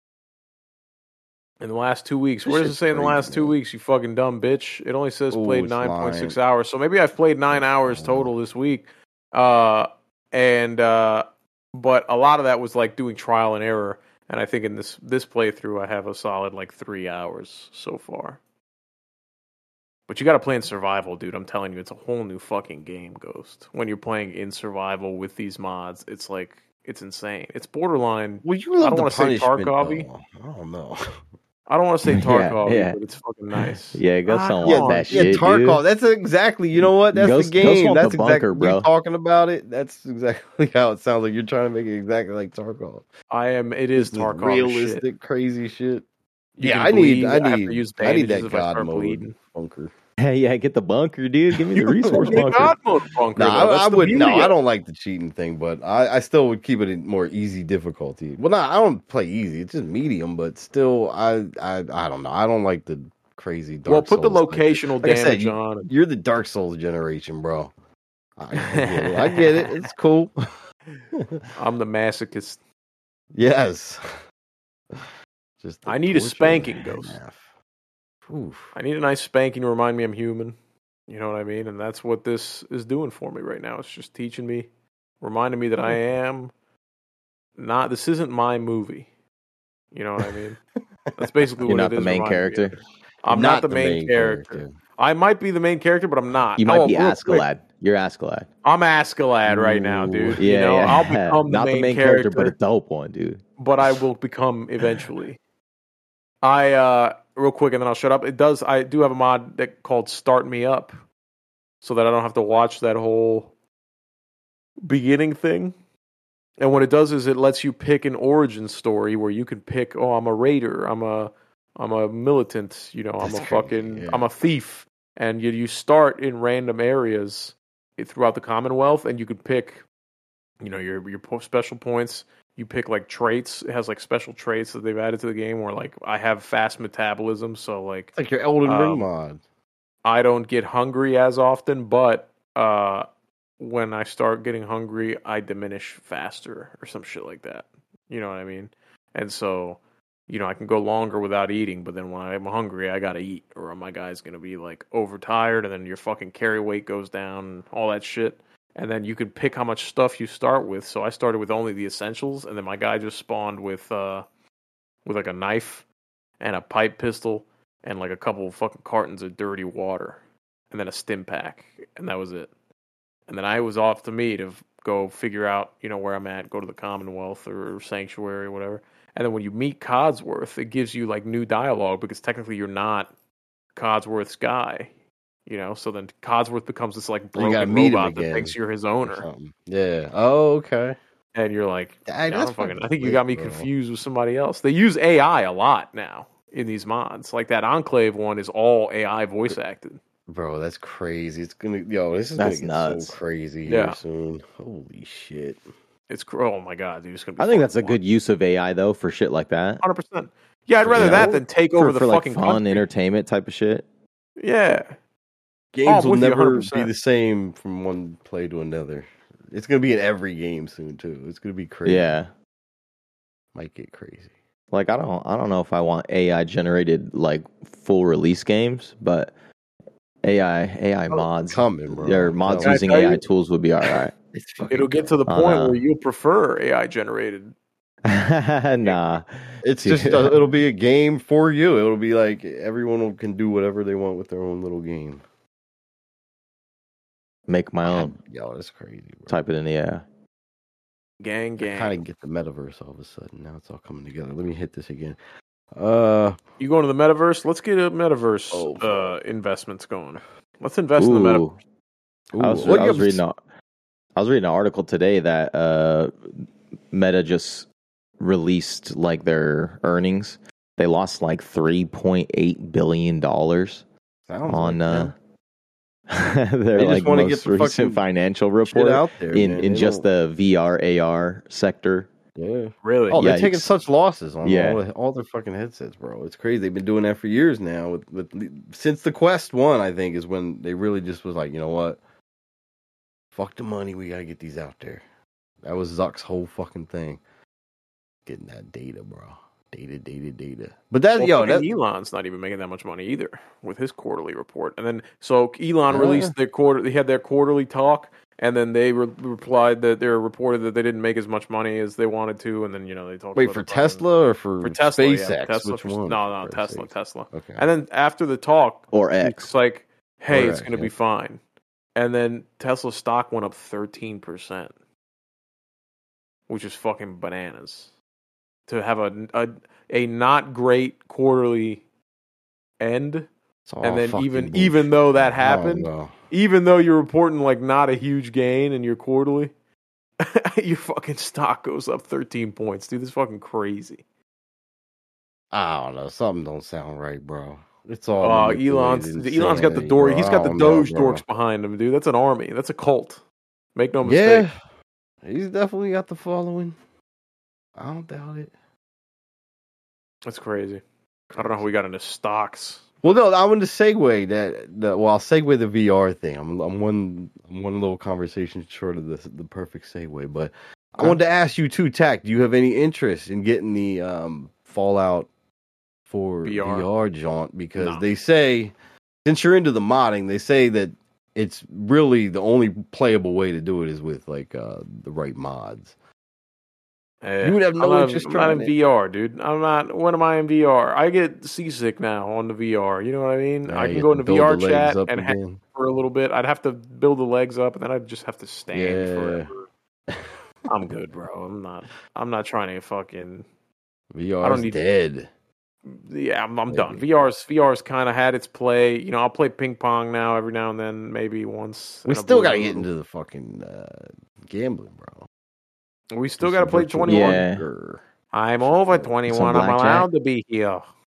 G: In the last two weeks.
F: This
G: Where does it
F: shit's
G: say in the
F: crazy,
G: last two
F: man.
G: weeks, you fucking dumb bitch? It only says
F: Ooh,
G: played
F: it's
G: nine point six
F: lying.
G: hours. So maybe I've played nine hours total this week. Uh, and, uh, but a lot of that was like doing trial and error. And I think in this, this playthrough, I have a solid like three hours so far. But you got to play in survival, dude. I'm telling you, it's a whole new fucking game, Ghost. When you're playing in survival with these mods, it's like, it's insane. It's borderline.
F: Well, you
G: I
F: love
G: don't
F: the
G: wanna say
F: punishment,
G: Tarkov-y.
F: though. I don't know.
G: I don't want to say
H: Yeah,
G: Tarkov,
H: yeah.
G: but it's fucking nice.
H: Yeah, Ghost
G: Ah,
H: don't
G: come
H: want
G: on.
H: that
F: Yeah,
H: shit,
F: Tarkov.
H: dude.
F: That's exactly. You know what? That's
H: Ghost-
F: the
H: Ghost
F: game.
H: want the
F: That's exactly.
H: bunker, bro.
F: You talking about it? That's exactly how it sounds like. You're trying to make it exactly like Tarkov.
G: I am. It is
F: This
G: Tarkov
F: realistic,
G: shit.
F: crazy shit.
G: You
F: yeah,
G: can
F: I need.
G: bleed.
F: I
G: have
F: need.
G: to use
F: I need
G: bandages
F: that
G: if I
F: God
G: start
F: mode
G: bleeding.
F: bunker.
H: Hey, yeah, get the bunker, dude. Give me the resource
G: Get a
H: bunker.
G: God mode bunker.
F: No,
G: though.
F: I,
G: That's
F: I
G: the
F: would. No,
G: beauty
F: I
G: of
F: don't like the cheating thing, but I, I still would keep it in more easy difficulty. Well, no, I don't play easy. It's just medium, but still, I, I, I don't know. I don't like the crazy
G: it.
F: Dark
G: Well, put the
F: Souls type shit.
G: locational
F: Like I said,
G: damage
F: you,
G: on.
F: you're the Dark Souls generation, bro. I, I get it. I get it. It's cool.
G: I'm the masochist.
F: Yes. Just the
G: I need a
F: torture
G: spanking,
F: and a
G: Ghost.
F: half. Oof.
G: I need a nice spanking to remind me I'm human. You know what I mean? And that's what this is doing for me right now. It's just teaching me, reminding me that I am not. This isn't my movie. You know what I mean? That's basically
H: You're
G: what
H: not
G: it
H: the
G: is
H: main
G: reminding me of.
H: character.
G: I'm not, the main, character. I might be the main character, but I'm not.
H: You might
G: Oh,
H: be
G: real quick,
H: Askeladd. You're Askeladd.
G: I'm Askeladd right now, dude.
H: Yeah,
G: you know,
H: yeah.
G: I'll become the
H: not
G: main
H: the main
G: character,
H: character, but a dope one, dude.
G: but I will become eventually. I uh real quick, and then I'll shut up. It does. I do have a mod that called Start Me Up, so that I don't have to watch that whole beginning thing. And what it does is it lets you pick an origin story where you can pick. Oh, I'm a raider. I'm a I'm a militant. You know, I'm
F: That's
G: a
F: crazy,
G: fucking.
F: yeah.
G: I'm a thief. And you you start in random areas throughout the Commonwealth, and you can pick. You know, your your po- special points. You pick like traits. It has like special traits that they've added to the game where like I have fast metabolism, so like
F: It's like your Elden Ring
G: Um,
F: mod.
G: I don't get hungry as often, but uh when I start getting hungry, I diminish faster or some shit like that. You know what I mean? And so, you know, I can go longer without eating, but then when I'm hungry, I gotta eat, or my guy's gonna be like overtired, and then your fucking carry weight goes down, and all that shit. And then you can pick how much stuff you start with. So I started with only the essentials, and then my guy just spawned with uh with like a knife and a pipe pistol and like a couple of fucking cartons of dirty water, and then a stim pack, and that was it. And then I was off to me to f- go figure out, you know, where I'm at, go to the Commonwealth or Sanctuary or whatever. And then when you meet Codsworth, it gives you like new dialogue because technically you're not Codsworth's guy, you know. So then Codsworth becomes this like
F: You gotta
G: broken
F: meet him
G: robot that
F: again.
G: thinks you're his
F: or
G: owner,
F: something. Yeah. Oh, okay.
G: and you're like,
F: Dang,
G: I,
F: that's
G: don't fucking,
F: fucking
G: I think you
F: lit,
G: got me
F: bro.
G: confused with somebody else. They use A I a lot now in these mods. Like that Enclave one is all A I voice acted.
F: Bro, that's crazy. It's gonna yo, this is
H: That's
F: gonna get
H: nuts.
F: so crazy here
G: Yeah.
F: soon. Holy shit.
G: It's cr- oh my god, dude, it's gonna be.
H: I think that's a good use of A I though for shit like that.
G: hundred percent. Yeah, I'd rather
F: You
G: that
F: know?
G: than take
H: For,
G: over the
H: for like
G: fucking
H: fun
G: country.
H: entertainment type of shit.
G: Yeah.
F: Games
G: Oh, I'm
F: will
G: with you
F: never be
G: one hundred percent.
F: the same from one play to another. It's gonna be in every game soon too. It's gonna be crazy.
H: Yeah.
F: Might get crazy.
H: Like I don't I don't know if I want A I generated like full release games, but A I A I
F: Oh,
H: mods
F: coming, bro.
H: or mods
G: Can I
H: using
G: tell
H: A I
G: you?
H: tools would be all right.
F: It's fucking
G: It'll get to the
H: Oh,
G: point
H: no.
G: where you'll prefer A I generated.
H: Nah.
F: It's just uh, it'll be a game for you. It'll be like everyone will- can do whatever they want with their own little game.
H: Make my own.
F: Yo, that's crazy, bro.
H: Type it in the air.
G: Gang, gang.
F: Kind of get the metaverse all of a sudden. Now it's all coming together. Let me hit this again. Uh,
G: You going to the metaverse? Let's get a metaverse
F: Oh,
G: uh, investments going. Let's invest in the metaverse.
H: Ooh. I was,
F: what
H: I
F: you
H: was
F: have-
H: reading a, I was reading an article today that uh, Meta just released like their earnings. They lost like three point eight billion dollars
F: sounds
H: on
F: like
H: uh,
F: that.
H: their
F: They just
H: like
F: wanna
H: most
F: get the
H: recent
F: fucking
H: financial
F: Shit
H: report
F: out there
H: in
F: man.
H: in
F: They
H: just
F: don't-
H: the V R A R sector.
F: yeah.
G: Really?
F: Oh, they're
H: Yikes.
F: taking such losses on
H: Yeah.
F: all, all their fucking headsets, bro. It's crazy. They've been doing that for years now. With, with since the Quest One, I think, is when they really just was like, you know what? Fuck the money. We gotta get these out there. That was Zuck's whole fucking thing. Getting that data, bro. Data, data, data. But that,
G: Well,
F: yo,
G: fucking
F: that,
G: Elon's not even making that much money either with his quarterly report. And then so Elon
F: Uh.
G: released their quarter. They had their quarterly talk, and then they re- replied that they reported that they didn't make as much money as they wanted to. And then you know they talked.
F: wait
G: about
F: for
G: the fucking-
F: Tesla or for,
G: for Tesla,
F: SpaceX?
G: yeah, Tesla.
F: Which
G: for-
F: one?
G: No, no,
F: For
G: Tesla,
F: SpaceX.
G: Tesla.
F: Okay.
G: And then after the talk,
H: Or
G: it's
H: X.
G: like, hey,
F: Or
G: it's
F: X,
G: going to
F: yeah.
G: be fine. And then Tesla's stock went up thirteen percent, which is fucking bananas. To have a, a a not great quarterly end,
F: It's all
G: and then
F: fucking
G: even
F: bullshit.
G: even though that
F: I don't
G: happened,
F: know.
G: even though you're reporting like not a huge gain in your quarterly, your fucking stock goes up thirteen points, dude. This is fucking crazy.
F: I don't know. Something don't sound right, bro. It's all.
G: Oh,
F: manipulated
G: Elon's Elon's got the
F: insanity,
G: door.
F: bro.
G: He's
F: I
G: got the
F: don't know,
G: Doge
F: bro.
G: dorks behind him, dude. That's an army. That's a cult. Make no mistake.
F: Yeah, he's definitely got the following. I don't doubt it.
G: That's crazy. I don't know how we got into stocks.
F: Well, no, I wanted to segue that. The, well, I'll segue the V R thing. I'm, I'm one, I'm one little conversation short of the the perfect segue. But I wanted to ask you too, Tack. Do you have any interest in getting the um, Fallout for
G: V R?
F: V R jaunt? Because
G: No.
F: they say, since you're into the modding, they say that it's really the only playable way to do it is with like uh, the right mods.
G: Eh,
F: You would have no
G: I'm not,
F: interest
G: I'm not
F: trying
G: in
F: it.
G: V R, dude. I'm not. What am I in V R? I get seasick now on the V R. You know what I mean?
F: Now
G: I
F: you
G: can
F: have
G: go
F: to
G: into
F: build
G: V R
F: the legs
G: chat
F: up
G: and hang
F: again.
G: for a little bit. I'd have to build the legs up, and then I'd just have to stand
F: Yeah.
G: forever. I'm good, bro. I'm not. I'm not trying to fucking.
F: V
G: I
F: R's
G: don't need-
F: dead.
G: Yeah, I'm, I'm
F: Maybe.
G: done. V R's V R's kind of had its play. You know, I'll play ping pong now every now and then, maybe once.
F: We
G: in a
F: still
G: blue
F: gotta
G: moon.
F: get into the fucking uh, gambling, bro.
G: We still
F: Just
G: got to
F: some
G: play
F: virtual
G: twenty-one.
H: Yeah.
F: poker.
G: I'm over
F: Some
G: twenty-one. I'm
H: blackjack?
G: allowed to be here.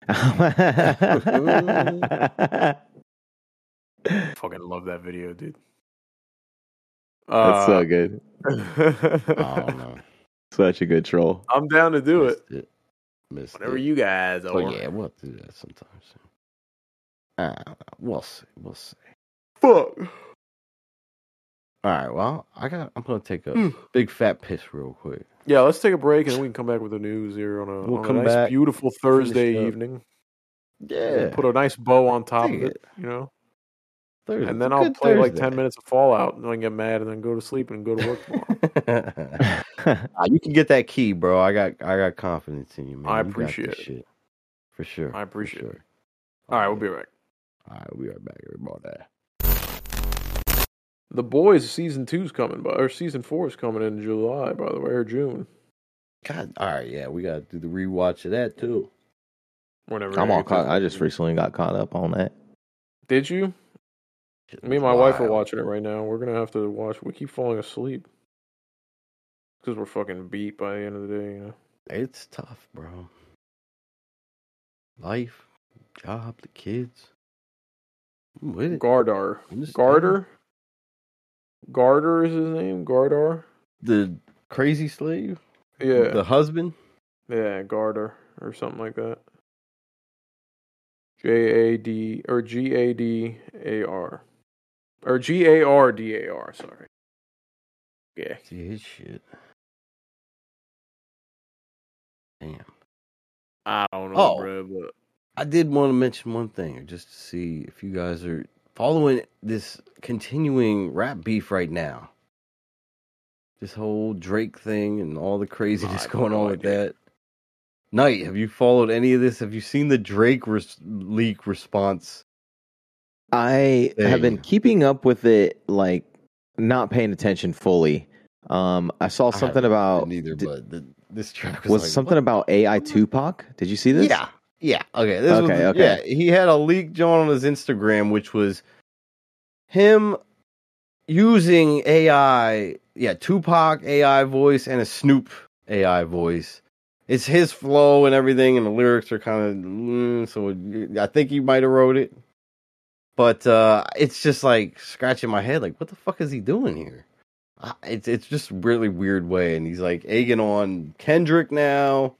G: Fucking love that video, dude.
H: That's so
G: Uh,
H: good.
F: Oh no,
H: Such a good troll.
G: I'm down to do it.
F: Missed it. Missed
G: Whatever
F: it.
G: you guys are.
F: Oh yeah, we'll have to do that sometimes. Uh, we'll see. We'll see.
G: Fuck.
F: All right. Well, I got. I'm gonna take a
G: Hmm.
F: big fat piss real quick.
G: Yeah, let's take a break and then we can come back with the news here on a,
F: We'll
G: on a
F: come
G: nice,
F: back,
G: beautiful Thursday
F: up.
G: evening.
F: Yeah.
G: Put a nice bow on top
F: Dig
G: of it,
F: it.
G: you know.
F: Thursday.
G: And then
F: It's a
G: I'll
F: good
G: play like
F: Thursday.
G: ten minutes of Fallout and then get mad and then go to sleep and go to work tomorrow.
F: Ah, you can get that key, bro. I got. I got confidence in you, man.
G: I
F: You got
G: appreciate
F: this
G: it.
F: shit. For sure.
G: I appreciate
F: for
G: it.
F: sure.
G: All right, we'll be right.
F: All right, we are back, everybody.
G: The Boys season two's coming, by, or season four is coming in July, by the way, or June.
F: God, all right, yeah, we got to do the rewatch of that too.
G: Whenever
H: I'm all
G: it gets-
H: caught. I just recently got caught up on that.
G: Did you?
F: Shit
G: Me and
F: was
G: my wife are
F: wild.
G: watching it right now. We're gonna have to watch. We keep falling asleep because we're fucking beat by the end of the day. You know.
F: It's tough, bro. Life, job, the kids. I'm with it.
G: Gardar.
F: Understand.
G: Garter. Garter is his name. Gardar.
F: The crazy slave.
G: Yeah.
F: The husband.
G: Yeah, Garter or something like that. J A D or G A D A R or G A R D A R. Sorry. Yeah.
F: See his shit. Damn.
G: I don't know,
F: Oh.
G: bro, but
F: I did want to mention one thing, just to see if you guys are following this continuing rap beef right now. This whole Drake thing and all the craziness
G: I have
F: going
G: no
F: on with
G: idea.
F: that. Knight, have you followed any of this? Have you seen the Drake res- leak response?
H: I
F: Thing.
H: have been keeping up with it, like not paying attention fully. Um, I saw
F: I
H: something
F: haven't
H: about
F: neither,
H: d-
F: but the, this track was,
H: was
F: like,
H: something about A I Tupac. Did you see this?
F: Yeah, yeah. Okay, this
H: Okay,
F: was,
H: okay.
F: Yeah, he had a leak John on his Instagram, which was him using A I. Yeah, Tupac A I voice and a Snoop A I voice. It's his flow and everything, and the lyrics are kind of mm, so. It, I think he might have wrote it, but uh, it's just like scratching my head. Like, what the fuck is he doing here? Uh, It's it's just a really weird way, and he's like egging on Kendrick now,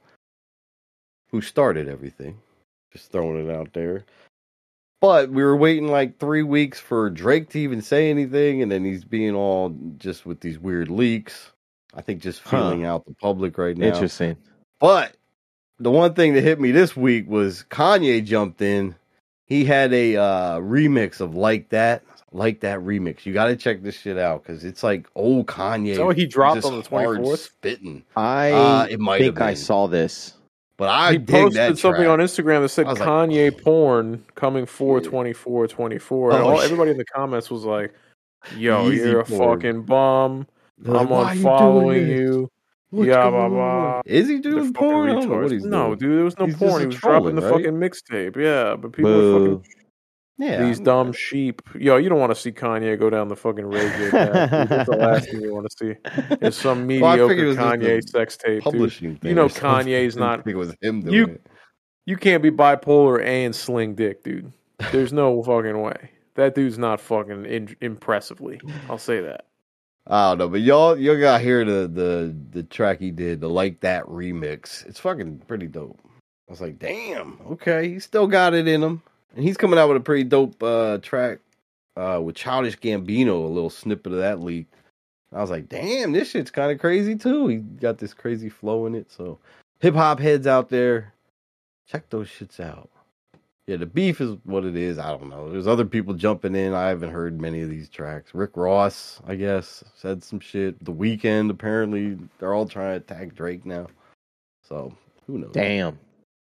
F: who started everything. Just throwing it out there. But we were waiting like three weeks for Drake to even say anything, and then he's being all just with these weird leaks. I think just
H: Huh.
F: feeling out the public right now.
H: Interesting.
F: But the one thing that hit me this week was Kanye jumped in. He had a uh, remix of Like That. Like That remix. You got to check this shit out because it's like old Kanye.
G: Is that what he dropped
F: just
G: on the
F: hard
G: twenty-fourth?
F: Spitting.
H: I
F: Uh, it might
H: think
F: have
H: I
F: been.
H: saw this.
F: But I
G: He
F: dig
G: posted
F: that
G: something
F: track.
G: on Instagram that said
F: I was like,
G: Kanye porn coming four twenty-four twenty-four. And
F: Oh,
G: all,
F: shit.
G: everybody in the comments was like, yo,
F: Easy
G: you're a
F: porn.
G: fucking bum.
F: They're like,
G: I'm
F: "Why you doing
G: unfollowing
F: this?
G: you.
F: What's
G: Yeah,
F: going
G: blah,
F: on?"
G: blah.
F: Is he
G: They're
F: doing
G: fucking
F: porn? I don't know what
G: retards.
F: he's
G: No,
F: doing.
G: dude, there was no
F: He's
G: porn.
F: just
G: He was
F: trolling,
G: dropping the
F: right?
G: fucking mixtape. Yeah, but people are
H: Boo.
G: fucking
F: Yeah,
G: these
F: I'm-
G: dumb sheep. Yo, you don't want to see Kanye go down the fucking Ray J path. dude. That's the last thing you want to see. It's some
F: Well, I
G: mediocre
F: figured it was just
G: Kanye
F: a
G: sex tape, dude.
F: publishing thing.
G: You know
F: or something.
G: Kanye's
F: I
G: not.
F: think it was him doing
G: You
F: it.
G: you can't be bipolar and sling dick, dude. There's no fucking way. That dude's not fucking in, impressively. I'll say that.
F: I don't know, but y'all, y'all got to hear the, the the track he did, the Like That remix. It's fucking pretty dope. I was like, damn, okay, he still got it in him, and he's coming out with a pretty dope uh, track uh, with Childish Gambino. A little snippet of that leak. I was like, damn, this shit's kind of crazy too. He got this crazy flow in it. So, hip hop heads out there, check those shits out. Yeah, the beef is what it is. I don't know. There's other people jumping in. I haven't heard many of these tracks. Rick Ross, I guess, said some shit. The Weeknd, apparently, they're all trying to attack Drake now. So, who knows?
H: Damn.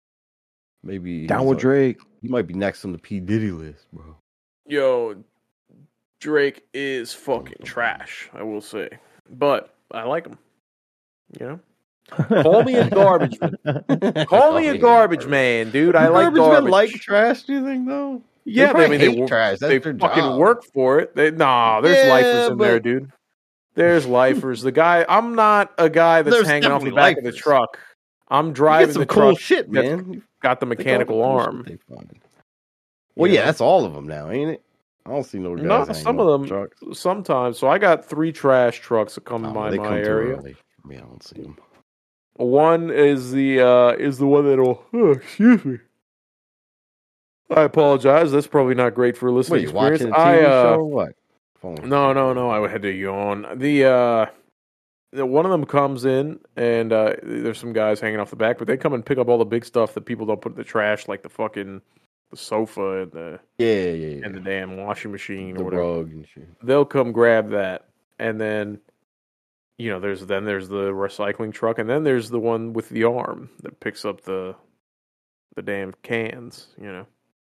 F: Maybe
H: Down
F: he's
H: with
F: like-
H: Drake.
F: He might be next on the P. Diddy list, bro.
G: Yo, Drake is fucking trash, I will say. But I like him. You know? Call me a garbage man. Call me a garbage man, dude. I like
F: garbage men
G: garbage.
F: like trash, do you think, though?
G: yeah,
F: probably
G: I mean, they,
F: hate
G: wo-
F: trash. That's
G: they
F: their
G: fucking
F: job.
G: work for it. They, nah, there's
F: Yeah,
G: lifers in there,
F: but-
G: dude. There's lifers. The guy, I'm not a guy that's
F: There's
G: hanging off the
F: definitely
G: back of the
F: lifers.
G: truck. I'm
F: You
G: driving
F: get some
G: the
F: cool
G: truck.
F: shit,
G: that's
F: man.
G: Got the
F: Think all the
G: mechanical
F: cool shit
G: arm.
F: they find. Well,
G: You
F: yeah,
G: know?
F: that's all of them now, ain't it? I don't see no guys.
G: No,
F: hanging
G: some
F: off
G: of
F: the
G: them.
F: trucks.
G: Sometimes. So I got three trash trucks that come
F: Oh,
G: to my,
F: they
G: my
F: come too
G: area.
F: early. For me, I don't see them.
G: One is the uh, is the one that'll. Oh, excuse me. I apologize. That's probably not great for a listening
F: What, you
G: experience.
F: watching a T V
G: I uh,
F: show or what? Phone.
G: no, no, no. I had to yawn. The uh, the, one of them comes in, and uh, there's some guys hanging off the back, but they come and pick up all the big stuff that people don't put in the trash, like the fucking the sofa and the
F: Yeah, yeah, yeah.
G: and the damn washing machine
F: the
G: or whatever.
F: rug and shit.
G: They'll come grab that, and then you know there's then there's the recycling truck, and then there's the one with the arm that picks up the the damn cans. You know,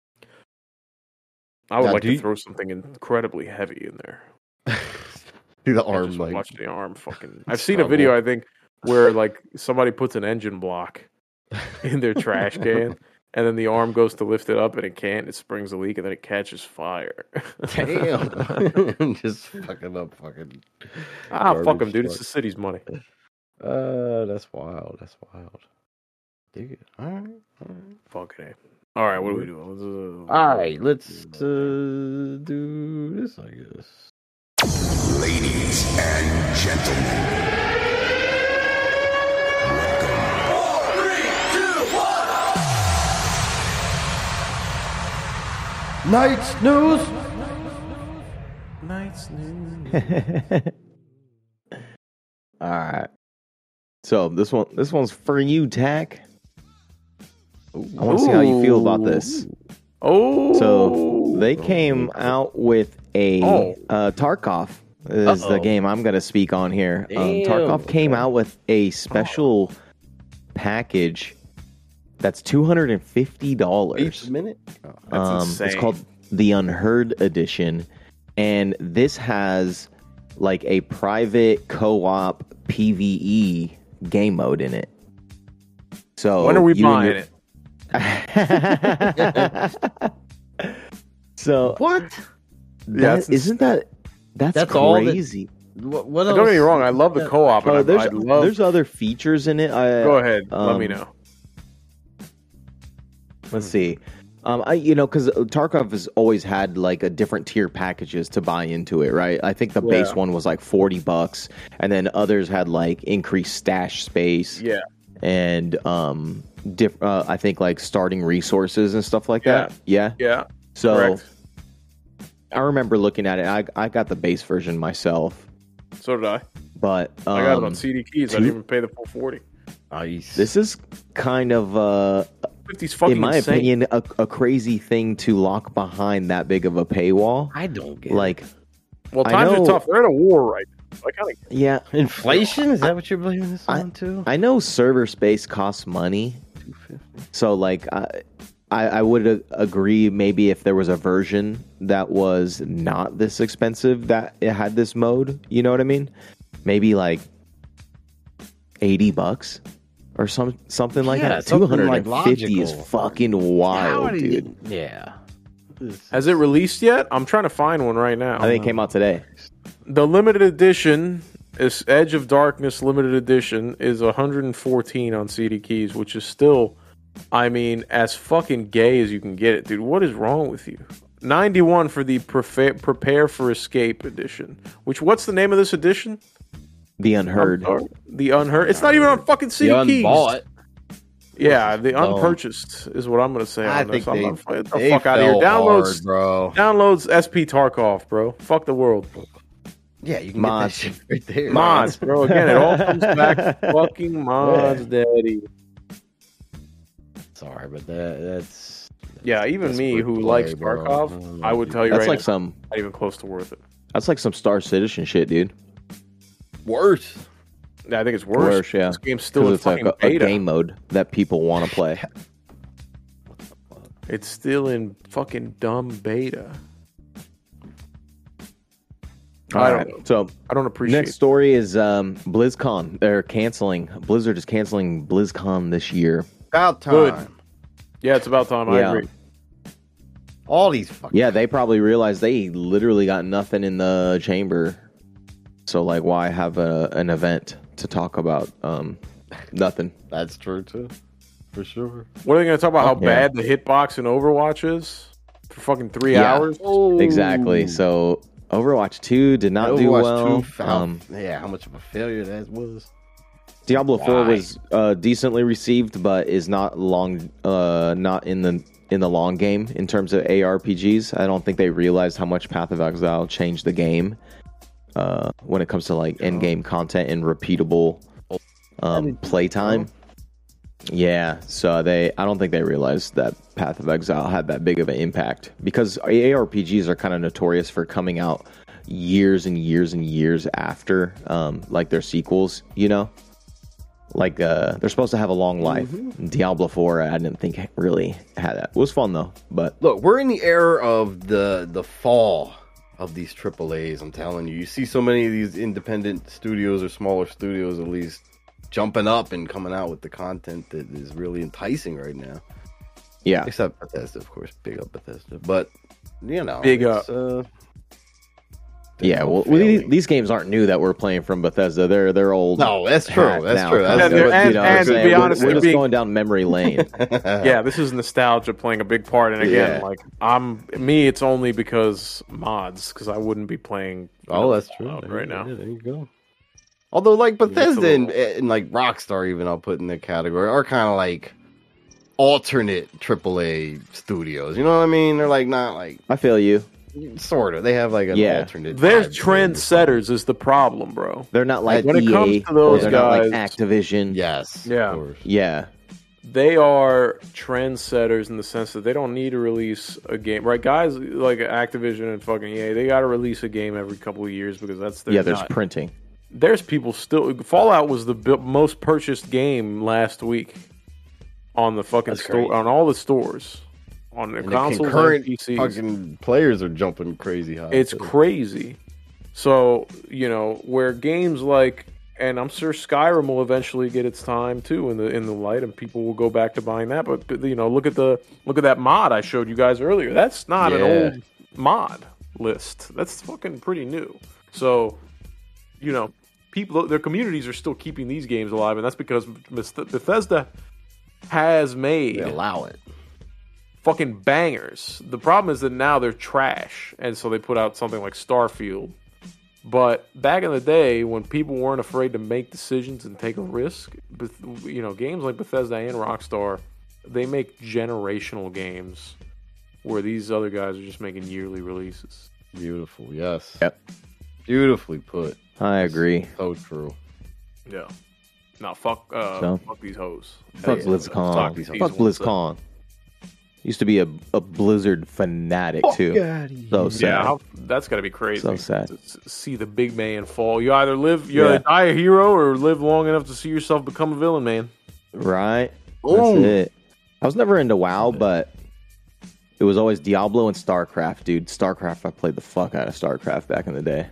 G: I would
F: Now,
G: like
F: do
G: to
F: you-
G: throw something incredibly heavy in there.
F: See the
G: And
F: arm
G: just
F: like
G: watch the arm fucking. I've seen a
F: struggle.
G: video I think where like somebody puts an engine block in their trash can. And then the arm goes to lift it up, and it can't. It springs a leak, and then it catches fire.
F: damn, just fucking up, fucking.
G: ah, fuck
F: garbage
G: them, dude. It's
F: truck.
G: the city's money.
F: Uh, that's wild. That's wild. Dig it. All right. All right.
G: Fuck it. All right, what are we doing? Let's, uh,
F: All right. Let's uh, do this, I guess.
B: Ladies and gentlemen,
F: Night snooze.
G: Night snooze.
H: All right. So this one, this one's for you, Tack. I want to see how you feel about this.
G: Oh,
H: So they came out with a
G: Oh.
H: uh, Tarkov is the
F: Uh-oh.
H: game I'm going to speak on here. Um,
F: Damn.
H: Tarkov came out with a special package that's two hundred and fifty dollars.
F: Each minute. Oh,
G: That's
H: Um,
G: insane.
H: it's called the Unheard Edition, and this has like a private co-op PvE game mode in it. So
G: when are we
H: you and
G: buying
H: your-
G: it?
H: So
F: what?
G: Yeah,
H: that,
G: it's
H: isn't that that's,
F: That's all that-
H: crazy?
F: What, what
G: Don't get me wrong. I love the co-op.
H: Oh,
G: and
H: there's
G: I, I love.
H: there's other features in it. I,
G: Go ahead. let me
H: um,
G: know.
H: Let's see. Um, I you know because Tarkov has always had like a different tier packages to buy into it, right? I think the base
G: Yeah.
H: one was like forty bucks, and then others had like increased stash space
G: Yeah.
H: and um, diff- uh, I think like starting resources and stuff like
G: Yeah.
H: that. Yeah.
G: Yeah.
H: So
G: Correct.
H: I remember looking at it. I I got the base version myself,
G: So did I.
H: but um,
G: I got it on C D keys. I
H: two-
G: didn't even pay the full forty.
F: Nice.
H: this is kind of uh,
G: fifty's fucking
H: in my
G: insane.
H: opinion, a, a crazy thing to lock behind that big of a paywall.
F: I don't get
H: Like,
G: Well,
H: I
G: times
H: know-
G: are tough. They're at a war right now. I kind of.
H: yeah,
F: it. Inflation. Is that what you're blaming this
H: I-
F: on too?
H: I know server space costs money,
F: two fifty.
H: so like, I, I, I would a- agree maybe if there was a version that was not this expensive that it had this mode. You know what I mean? Maybe like eighty bucks. Or some something like
F: Yeah,
H: that.
F: something
H: Two hundred
F: like
H: and fifty is
F: logical.
H: fucking
F: How
H: wild,
F: did
H: dude.
F: you- Yeah.
G: Has it released yet? I'm trying to find one right now.
H: I think it came out today.
G: The limited edition is Edge of Darkness limited edition is one hundred fourteen on C D keys, which is still, I mean, as fucking gay as you can get it, dude. What is wrong with you? ninety-one for the Prefa- Prepare for Escape edition. Which what's the name of this edition?
H: The Unheard.
G: I'm sorry. The Unheard. It's not even on fucking C D
F: You
G: keys.
F: unbought.
G: Yeah, the
F: No.
G: unpurchased is what I'm gonna say.
F: I
G: on this.
F: think
G: I'm
F: they,
G: not- get the
F: they
G: fuck out of here.
F: fell
G: Downloads,
F: hard, bro.
G: downloads S P Tarkov, bro. Fuck the world.
F: Yeah, you can
H: Mods.
F: get that shit right there.
G: Mods, bro. Again, it all comes back to fucking mods, daddy.
F: Sorry, but that that's
G: Yeah, even
F: That's
G: me
F: good
G: who
F: play,
G: likes
F: bro.
G: Tarkov,
F: I don't know,
G: I would
F: dude.
G: tell you
H: That's
G: right
H: like
G: now,
H: some.
G: not even close to worth it.
H: That's like some Star Citizen shit, dude.
F: worse.
G: Yeah, I think it's worse.
H: Worse, yeah.
G: This game's still
H: 'Cause
G: in
H: it's like
G: fucking
H: a, a
G: beta.
H: game mode that people want to play.
G: It's still in fucking dumb beta. I
H: All
G: don't
H: right.
G: know.
H: So
G: I don't appreciate
H: next story is um, BlizzCon. They're canceling. Blizzard is canceling BlizzCon this year.
F: About
G: Good.
F: time.
G: Yeah, it's about time. I
H: Yeah.
G: agree.
F: All these fucking
H: Yeah, they probably realized they literally got nothing in the chamber. So like, why have a, an event to talk about? Um, nothing.
F: That's true too, for sure.
G: What are they going to talk about? How
H: Yeah.
G: bad the hitbox in Overwatch is for fucking three
H: Yeah.
G: hours?
H: Exactly. So Overwatch two did not do
F: Overwatch
H: well.
F: two found,
H: Um,
F: yeah, how much of a failure that was.
H: Diablo four
F: Why?
H: was uh, decently received, but is not long, uh, not in the in the long game in terms of A R P Gs. I don't think they realized how much Path of Exile changed the game uh, when it comes to like end game content and repeatable um, playtime. Yeah, so they I don't think they realized that Path of Exile had that big of an impact because A R P Gs are kind of notorious for coming out years and years and years after um, like their sequels, you know. Like uh, they're supposed to have a long life. Diablo four, I didn't think really had that. It was fun though, but
F: Look, we're in the era of the the fall of these triple A's. I'm telling you, you see so many of these independent studios or smaller studios, at least, jumping up and coming out with the content that is really enticing right now.
H: yeah,
F: Except Bethesda, of course. Big up Bethesda, but you know,
G: Big
F: it's, Uh,
H: yeah. Well, well, these, these games aren't new that we're playing from Bethesda. They're they're old.
F: no, that's true.
H: hat
F: That's
H: now,
F: true.
H: kind
F: That's
H: of,
G: And-
F: what-
H: but, you
G: and-
H: know,
G: and
H: I'm
G: to
H: saying,
G: be
H: we're-
G: honest,
H: we're,
G: they're
H: just
G: being-
H: going down memory lane.
G: Yeah, this is nostalgia playing a big part. And again,
F: Yeah.
G: like I'm me, it's only because mods, because I wouldn't be playing. you
F: Oh,
G: know,
F: that's true.
G: Fallout
F: There
G: right
F: you-
G: now.
F: yeah, there you go. Although, like Bethesda
G: a
F: and,
G: little-
F: and like Rockstar, even I'll put in the category, are kind of like alternate triple A studios. You know what I mean? They're like not like
H: I feel you.
F: sort of. They have like an
H: Yeah.
F: alternate.
G: They're
F: vibe to it.
G: trendsetters is the problem, bro.
H: They're not like
G: When it
H: E A,
G: comes to
H: or
G: those
H: they're not like
G: guys-
H: Activision.
F: Yes.
G: Yeah.
F: Of course.
H: Yeah.
G: They are trendsetters in the sense that they don't need to release a game, right? Guys like Activision and fucking E A, they got to release a game every couple of years because that's their
H: Yeah, there's
G: nut.
H: printing.
G: There's people still. Fallout was the bi- most purchased game last week on the fucking
F: That's
G: store,
F: crazy.
G: on all the stores, on the
F: And the
G: consoles and
F: concurrent
G: P Cs.
F: fucking players are jumping crazy high.
G: It's
F: too.
G: crazy. So, you know, where games like, and I'm sure Skyrim will eventually get its time too in the in the light, and people will go back to buying that. But, but you know, look at the look at that mod I showed you guys earlier. That's not an
F: Yeah.
G: old mod list. That's fucking pretty new. So, you know, people, their communities are still keeping these games alive, and that's because Bethesda has made
F: They allow it.
G: fucking bangers. The problem is that now they're trash, and so they put out something like Starfield. But back in the day, when people weren't afraid to make decisions and take a risk, Beth- you know, games like Bethesda and Rockstar, they make generational games where these other guys are just making yearly releases.
F: Beautiful. Yes.
H: Yep.
F: Beautifully put.
H: I agree.
F: So true.
G: Yeah. No, fuck, uh,
H: So?
G: fuck these hoes.
H: Fuck
F: yeah.
H: BlizzCon.
F: Fuck these
H: Fuck
G: hoes.
H: BlizzCon. Used to be a, a Blizzard fanatic too. So sad.
G: Yeah, how, that's got to be crazy.
H: So sad.
G: To s- see the big man fall. You either live, you
H: Yeah.
G: either die a hero, or live long enough to see yourself become a villain, man.
H: Right?
F: Boom.
H: That's it. I was never into WoW, but it was always Diablo and StarCraft, dude. StarCraft, I played the fuck out of StarCraft back in the day.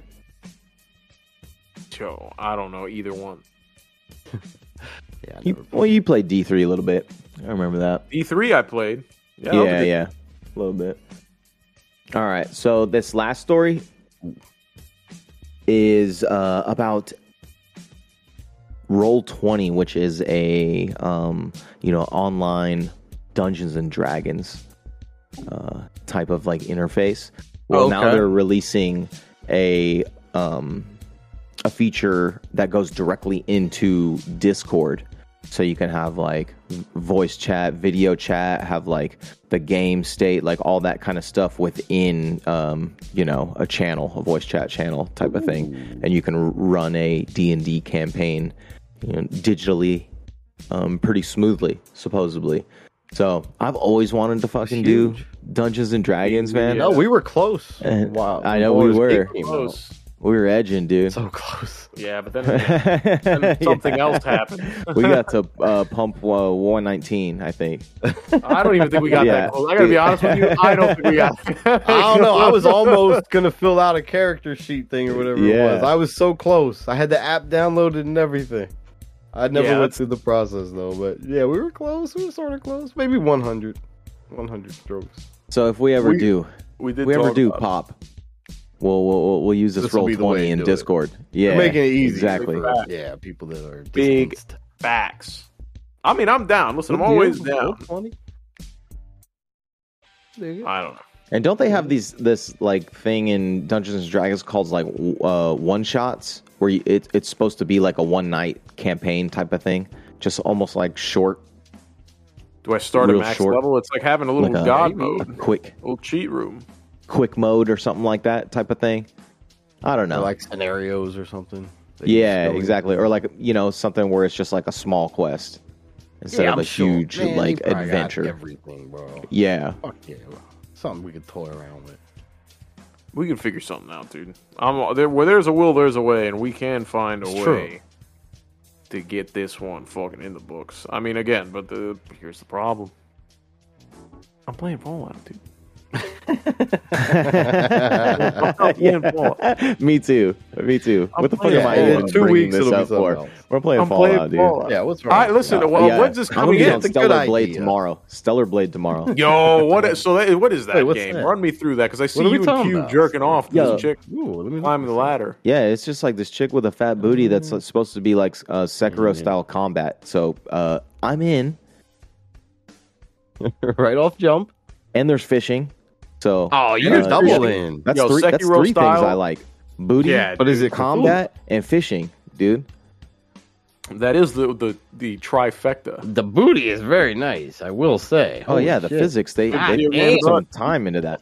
G: Yo, I don't know either one.
F: Yeah. I
H: You,
F: never-
H: well, you played D three a little bit. I remember that.
G: E three I played. Yeah,
H: Yeah,
G: okay.
H: yeah, a little bit. All right, so this last story is uh, about Roll twenty, which is a um, you know online Dungeons and Dragons uh, type of like interface. Well, now
F: Okay.
H: they're releasing a um, a feature that goes directly into Discord. So you can have like voice chat, video chat, have like the game state, like all that kind of stuff within, um, you know, a channel, a voice chat channel type of thing. And you can r- run a D and D campaign, you know, digitally, um, pretty smoothly, supposedly. So I've always wanted to fucking do
F: huge.
H: Dungeons and Dragons, man.
F: No, we were close.
H: And
F: Wow.
H: I know we
F: Before
H: were.
F: this game came out.
G: Close.
H: We were edging, dude.
F: So close.
G: Yeah, but then, then something
H: Yeah.
G: else happened.
H: We got to uh, pump uh, one nineteen, I think.
G: I don't even think we got
H: Yeah.
G: that close. I gotta be honest with you. I don't think we got.
F: I don't know. I was almost gonna fill out a character sheet thing or whatever it
H: Yeah.
F: was. I was so close. I had the app downloaded and everything. I never
G: Yeah,
F: went
G: that's-
F: through the process though. But yeah, we were close. We were sort of close. Maybe one hundred. one hundred strokes.
H: So if we ever
F: We-
H: do,
G: We did.
H: if we ever
G: talk
H: do
G: about it.
H: pop, we'll we'll we'll, we'll use this,
F: This will
H: roll
F: be the way
H: twenty
F: to
H: in
F: do it.
H: Discord. Yeah,
F: We're making it easy.
H: exactly.
F: for, yeah, people that are
G: Big
F: distanced.
G: facts. I mean, I'm down. Listen, I'm
F: Good
G: always
F: deal.
G: down.
F: twenty. There you go.
G: I don't know.
H: And don't they have these this like thing in Dungeons and Dragons called like w- uh, one shots, where you, it, it's supposed to be like a one night campaign type of thing, just almost like short,
G: Do I start
H: Real
G: at max
H: short.
G: level? It's like having a little
H: Like a-
G: god
H: a
G: mode,
H: quick
G: a little cheat room.
H: quick mode or something like that type of thing. I don't
F: Or
H: know.
F: like scenarios or something. that you
H: Yeah,
F: just go
H: exactly.
F: into.
H: Or like you know something where it's just like a small quest instead
F: Yeah,
H: of
F: I'm
H: a
F: sure.
H: huge
F: Man,
H: like
F: they probably got
H: adventure.
F: Everything, bro.
H: Yeah,
F: Fuck yeah, bro. Something we could toy around with.
G: We can figure something out, dude. I'm there. Where there's a will, there's a way, and we can find a
F: It's
G: way
F: true.
G: to get this one fucking in the books. I mean, again, but the here's the problem. I'm playing Fallout, dude. I'm playing Fallout.
H: me too. Me too.
G: I'm
H: what the fuck
G: playing
H: am I
G: Fallout.
H: even
F: In two
H: bringing
F: weeks,
H: this
F: it'll be
H: up
F: something
H: for?
F: else.
H: We're playing
G: I'm
H: Fallout,
G: playing
H: dude.
G: Fallout.
F: Yeah, what's
G: All
F: wrong?
G: right, listen.
F: Yeah.
G: Well,
H: Yeah.
G: when's this
H: I'm gonna
G: coming
H: be
G: in?
H: on
F: That's a good
H: Stellar Blade
F: idea.
H: tomorrow. Stellar Blade tomorrow.
G: Yo, what? Is, so that, what is that
F: Wait, what's
G: game?
F: that?
G: Run me through that because I see
F: What are we
G: you and
F: talking
G: Q
F: about?
G: jerking off.
H: Yo.
G: This chick
F: Ooh, let me
G: climbing the ladder.
H: Yeah, it's just like this chick with a fat booty that's like, supposed to be like uh, Sekiro style combat. So uh, I'm in,
F: right off jump.
H: and there's fishing. So
G: Oh,
F: You're
H: Uh,
F: double
H: yeah.
F: in.
H: that's
G: Yo,
H: three. That's
G: Sekiro
H: three
G: style?
H: things I like: booty,
G: Yeah,
F: But is it
H: combat, and fishing, dude.
G: That is the the, the trifecta.
F: The booty is very nice, I will say.
H: Oh
F: Holy
H: yeah, the
F: shit.
H: physics they
F: God
H: they
F: damn.
H: put some time into that.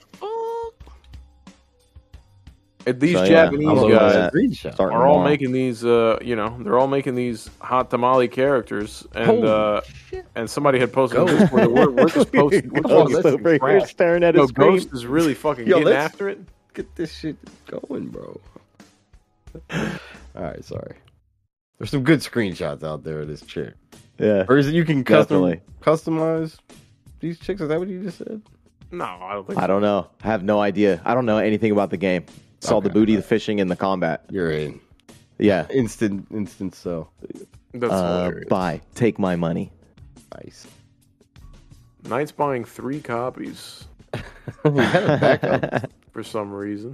G: And these
H: So, yeah,
G: Japanese
H: I'm looking at
G: guys
H: that.
F: Screenshot.
H: Starting
G: are all
H: tomorrow.
G: making these. Uh, you know, they're all making these hot tamale characters, and
F: Holy
G: uh,
F: shit.
G: and somebody had posted
F: Go.
G: on Discord, we're, we're just posting. We're
F: Go.
G: just
F: Let's
G: getting some crap.
H: staring at
G: No, Ghost is really fucking
F: Yo,
G: getting
F: let's-
G: after it.
F: Get this shit going, bro. Alright, sorry. There's some good screenshots out there of this chick.
H: Yeah.
F: Or is it you can custom,
H: Definitely.
F: customize these chicks? Is that what you just said?
G: No, I don't think.
H: I don't know. I have no idea. I don't know anything about the game. Saw the
F: Okay.
H: booty, the fishing, and the combat.
F: You're in.
H: Yeah.
F: Instant, instant sell.
G: So. That's
H: Uh,
G: hilarious.
H: buy. Take my money.
F: Nice.
G: Knight's buying three copies
F: We gotta back up.
G: for some reason.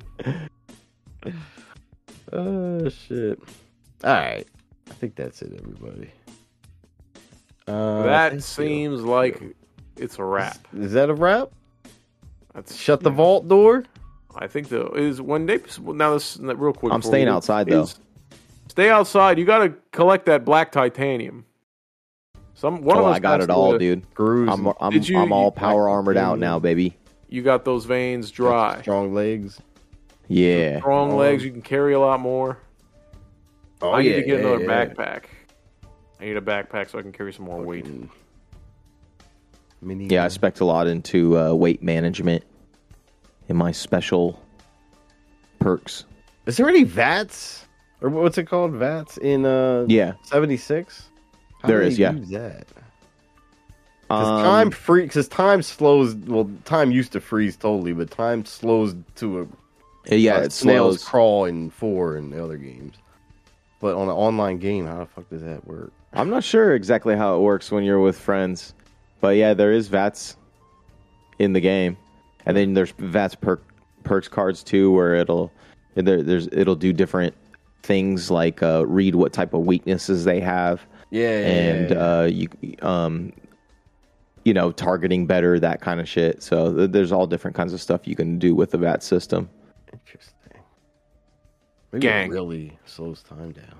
F: Oh, shit. Alright. I think that's it, everybody. Uh,
G: that
F: thank you.
G: seems like it's a wrap.
F: Is that a wrap?
G: That's
F: Shut the vault door?
G: I think the is when they now this real quick.
H: I'm
G: before
H: staying
G: we leave,
H: outside, though.
G: is- Stay outside. You got to collect that black titanium. Some one of
H: Oh,
G: us
H: I got
G: has
H: it
G: to-
H: all, dude.
F: Screws.
H: I'm I'm,
G: Did you-
H: I'm all
G: you-
H: power armored out now, baby.
G: You got those veins dry.
F: Strong legs.
H: Yeah.
G: Strong
F: Oh.
G: legs. You can carry a lot more.
F: Oh,
G: I need
F: yeah,
G: to get
F: yeah,
G: another
F: yeah.
G: backpack. I need a backpack so I can carry some more weight.
F: Fucking Mini
H: Yeah, I spec a lot into uh, weight management in my special perks.
F: Is there any V A Ts? Or what's it called? V A Ts in uh
H: Yeah.
F: seventy-six? How
H: There
F: do
H: is,
F: they
H: yeah.
F: use that? Because
H: Um,
F: time free, because time slows. Well, time used to freeze totally, but time slows to a
H: yeah,
F: uh,
H: it
F: snail's
H: slows.
F: crawl in four and the other games. But on an online game, how the fuck does that work?
H: I'm not sure exactly how it works when you're with friends, but yeah, there is V A Ts in the game, and then there's V A Ts perk, perks cards too, where it'll there, there's it'll do different things like uh, read what type of weaknesses they have,
F: Yeah, yeah,
H: and
F: yeah, yeah.
H: uh, you um you know targeting better, that kind of shit. So th- there's all different kinds of stuff you can do with the V A T system.
F: Interesting. Maybe
G: Gang.
F: it really slows time down.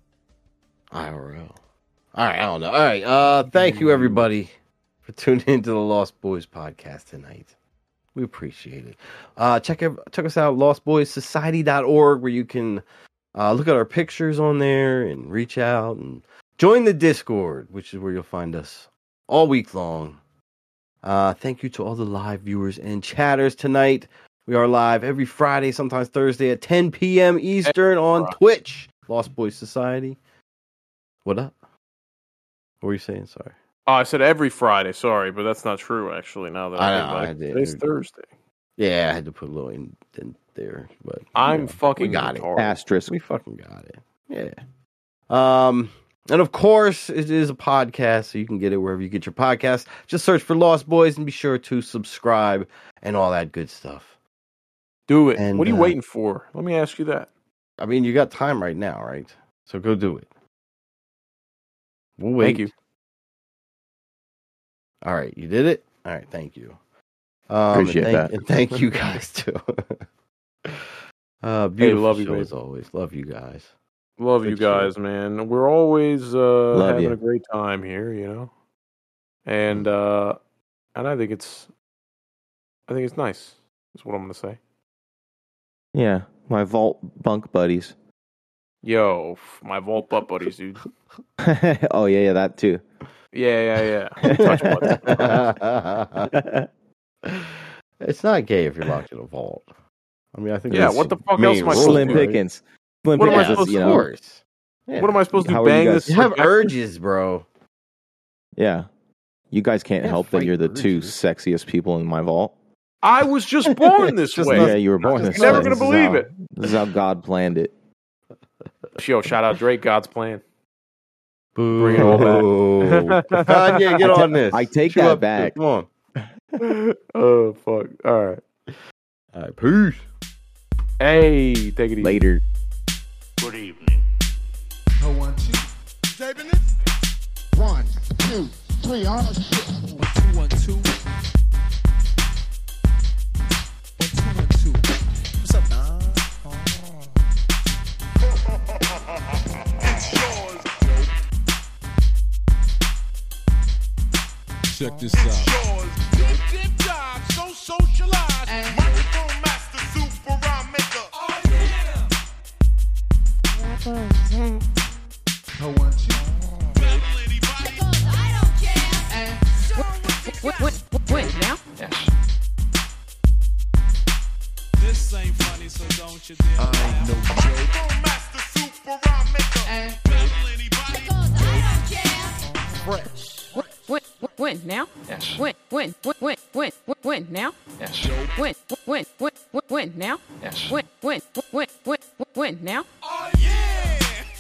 F: I R L. All right, I don't know. All right, uh, thank you everybody for tuning into the Lost Boys podcast tonight. We appreciate it. Uh, check ev- check us out, lost boys society dot org, where you can uh, look at our pictures on there and reach out and join the Discord, which is where you'll find us all week long. Uh, thank you to all the live viewers and chatters tonight. We are live every Friday, sometimes Thursday at ten p.m. Eastern on Twitch. Lost Boys Society. What up? What were you saying? Sorry.
G: Oh, I said every Friday. Sorry, but that's not true. Actually, now that
F: I
G: I,
F: know,
G: think about
F: I
G: it.
F: did.
G: Today's Thursday.
F: Yeah, I had to put a little in, in there, but you
G: I'm
F: know,
G: fucking
F: we got it.
G: retarded.
H: Asterisk.
F: We fucking got it. Yeah. Um, and of course, it is a podcast, so you can get it wherever you get your podcast. Just search for Lost Boys and be sure to subscribe and all that good stuff.
G: Do it.
F: And,
G: what are you
F: uh,
G: waiting for? Let me ask you that.
F: I mean, you got time right now, right? So go do it. We'll wait.
G: Thank you.
F: All right, you did it. All right, thank you. Um,
H: Appreciate
F: and thank,
H: that.
F: And thank you guys too. uh, beautiful
G: love you,
F: show
G: babe.
F: as always. Love you guys.
G: Love you
F: Good show.
G: guys, man. We're always uh,
H: Love
G: having
H: you.
G: a great time here, you know. And uh, and I think it's, I think it's nice. That's what I'm gonna say.
H: Yeah, my vault bunk buddies.
G: Yo, f- my vault butt buddies, dude.
H: Oh yeah, yeah, that too.
G: Yeah, yeah, yeah. Touch button.
F: It's not gay if you're locked in a vault. I mean, I think
G: Yeah,
F: that's
G: what the fuck
F: main
G: else am I
F: rule,
G: supposed
H: Slim
G: to do?
F: right?
H: Pickens. Slim
G: What am I
H: Pickens,
G: supposed
H: you
G: to
F: Of
H: know.
F: course. Yeah.
G: What am I supposed to
H: How
G: do?
H: are you
G: Bang
H: guys-
G: this?
F: You have
G: projector?
F: urges, bro.
H: Yeah. You guys can't
F: Yeah,
H: help that
F: fight
H: you're the two
F: urges.
H: sexiest people in my vault.
G: I was just born this
F: Just
G: way.
F: not-
H: Yeah, you were born
F: You're
H: this
G: You're never
H: way.
G: gonna
H: This is
G: believe
H: how-
G: it.
H: This is how God planned it.
G: Yo, shout out Drake, God's plan.
F: Boo.
G: Bring it all back.
F: Kanye, get on this.
H: I take
F: Chew
H: that
F: up to it.
H: back.
F: Come on.
G: Oh fuck! All right.
F: All right, peace.
G: Hey, take it easy.
H: Later.
B: Good evening.
D: No one, two,
B: Taping it?
D: one, two, three, on a shit. One, two, one, two. One, two, one, two. What's up, Don? Oh.
B: It's yours.
D: Check this out.
B: Yours. You dip dive, so socialized. Microphone master, super rhyme maker. Oh yeah.
D: I want you.
B: Battle anybody.
E: Win, win, win now.
B: This ain't funny, so don't you dare. I ain't no joke. Microphone master, super rhyme maker. Battle anybody.
E: Win, win, win now.
C: Yes.
E: Win, win, win, win, win, win now.
C: Yes.
E: Win, win, win, win, win now.
C: Yes.
E: Win, win, win, win, win now.
B: Oh yeah.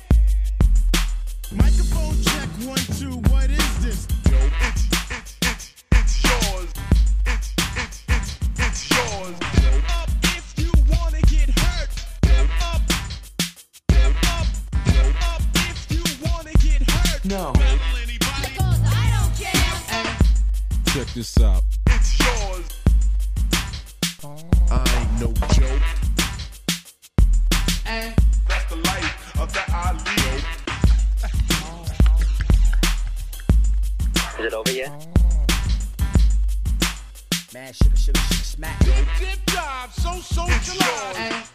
D: Microphone check one two. What is this?
B: Yo, it's, it's, it's, it's yours. It's, it's, it's, it's yours. Up if you wanna get hurt. Up, up, up if you wanna get hurt.
C: No.
B: Battle anybody.
D: Check this out.
B: It's yours. I ain't no joke. That's the life of the I live.
I: Is it over yet?
B: You dip dive, so socialized.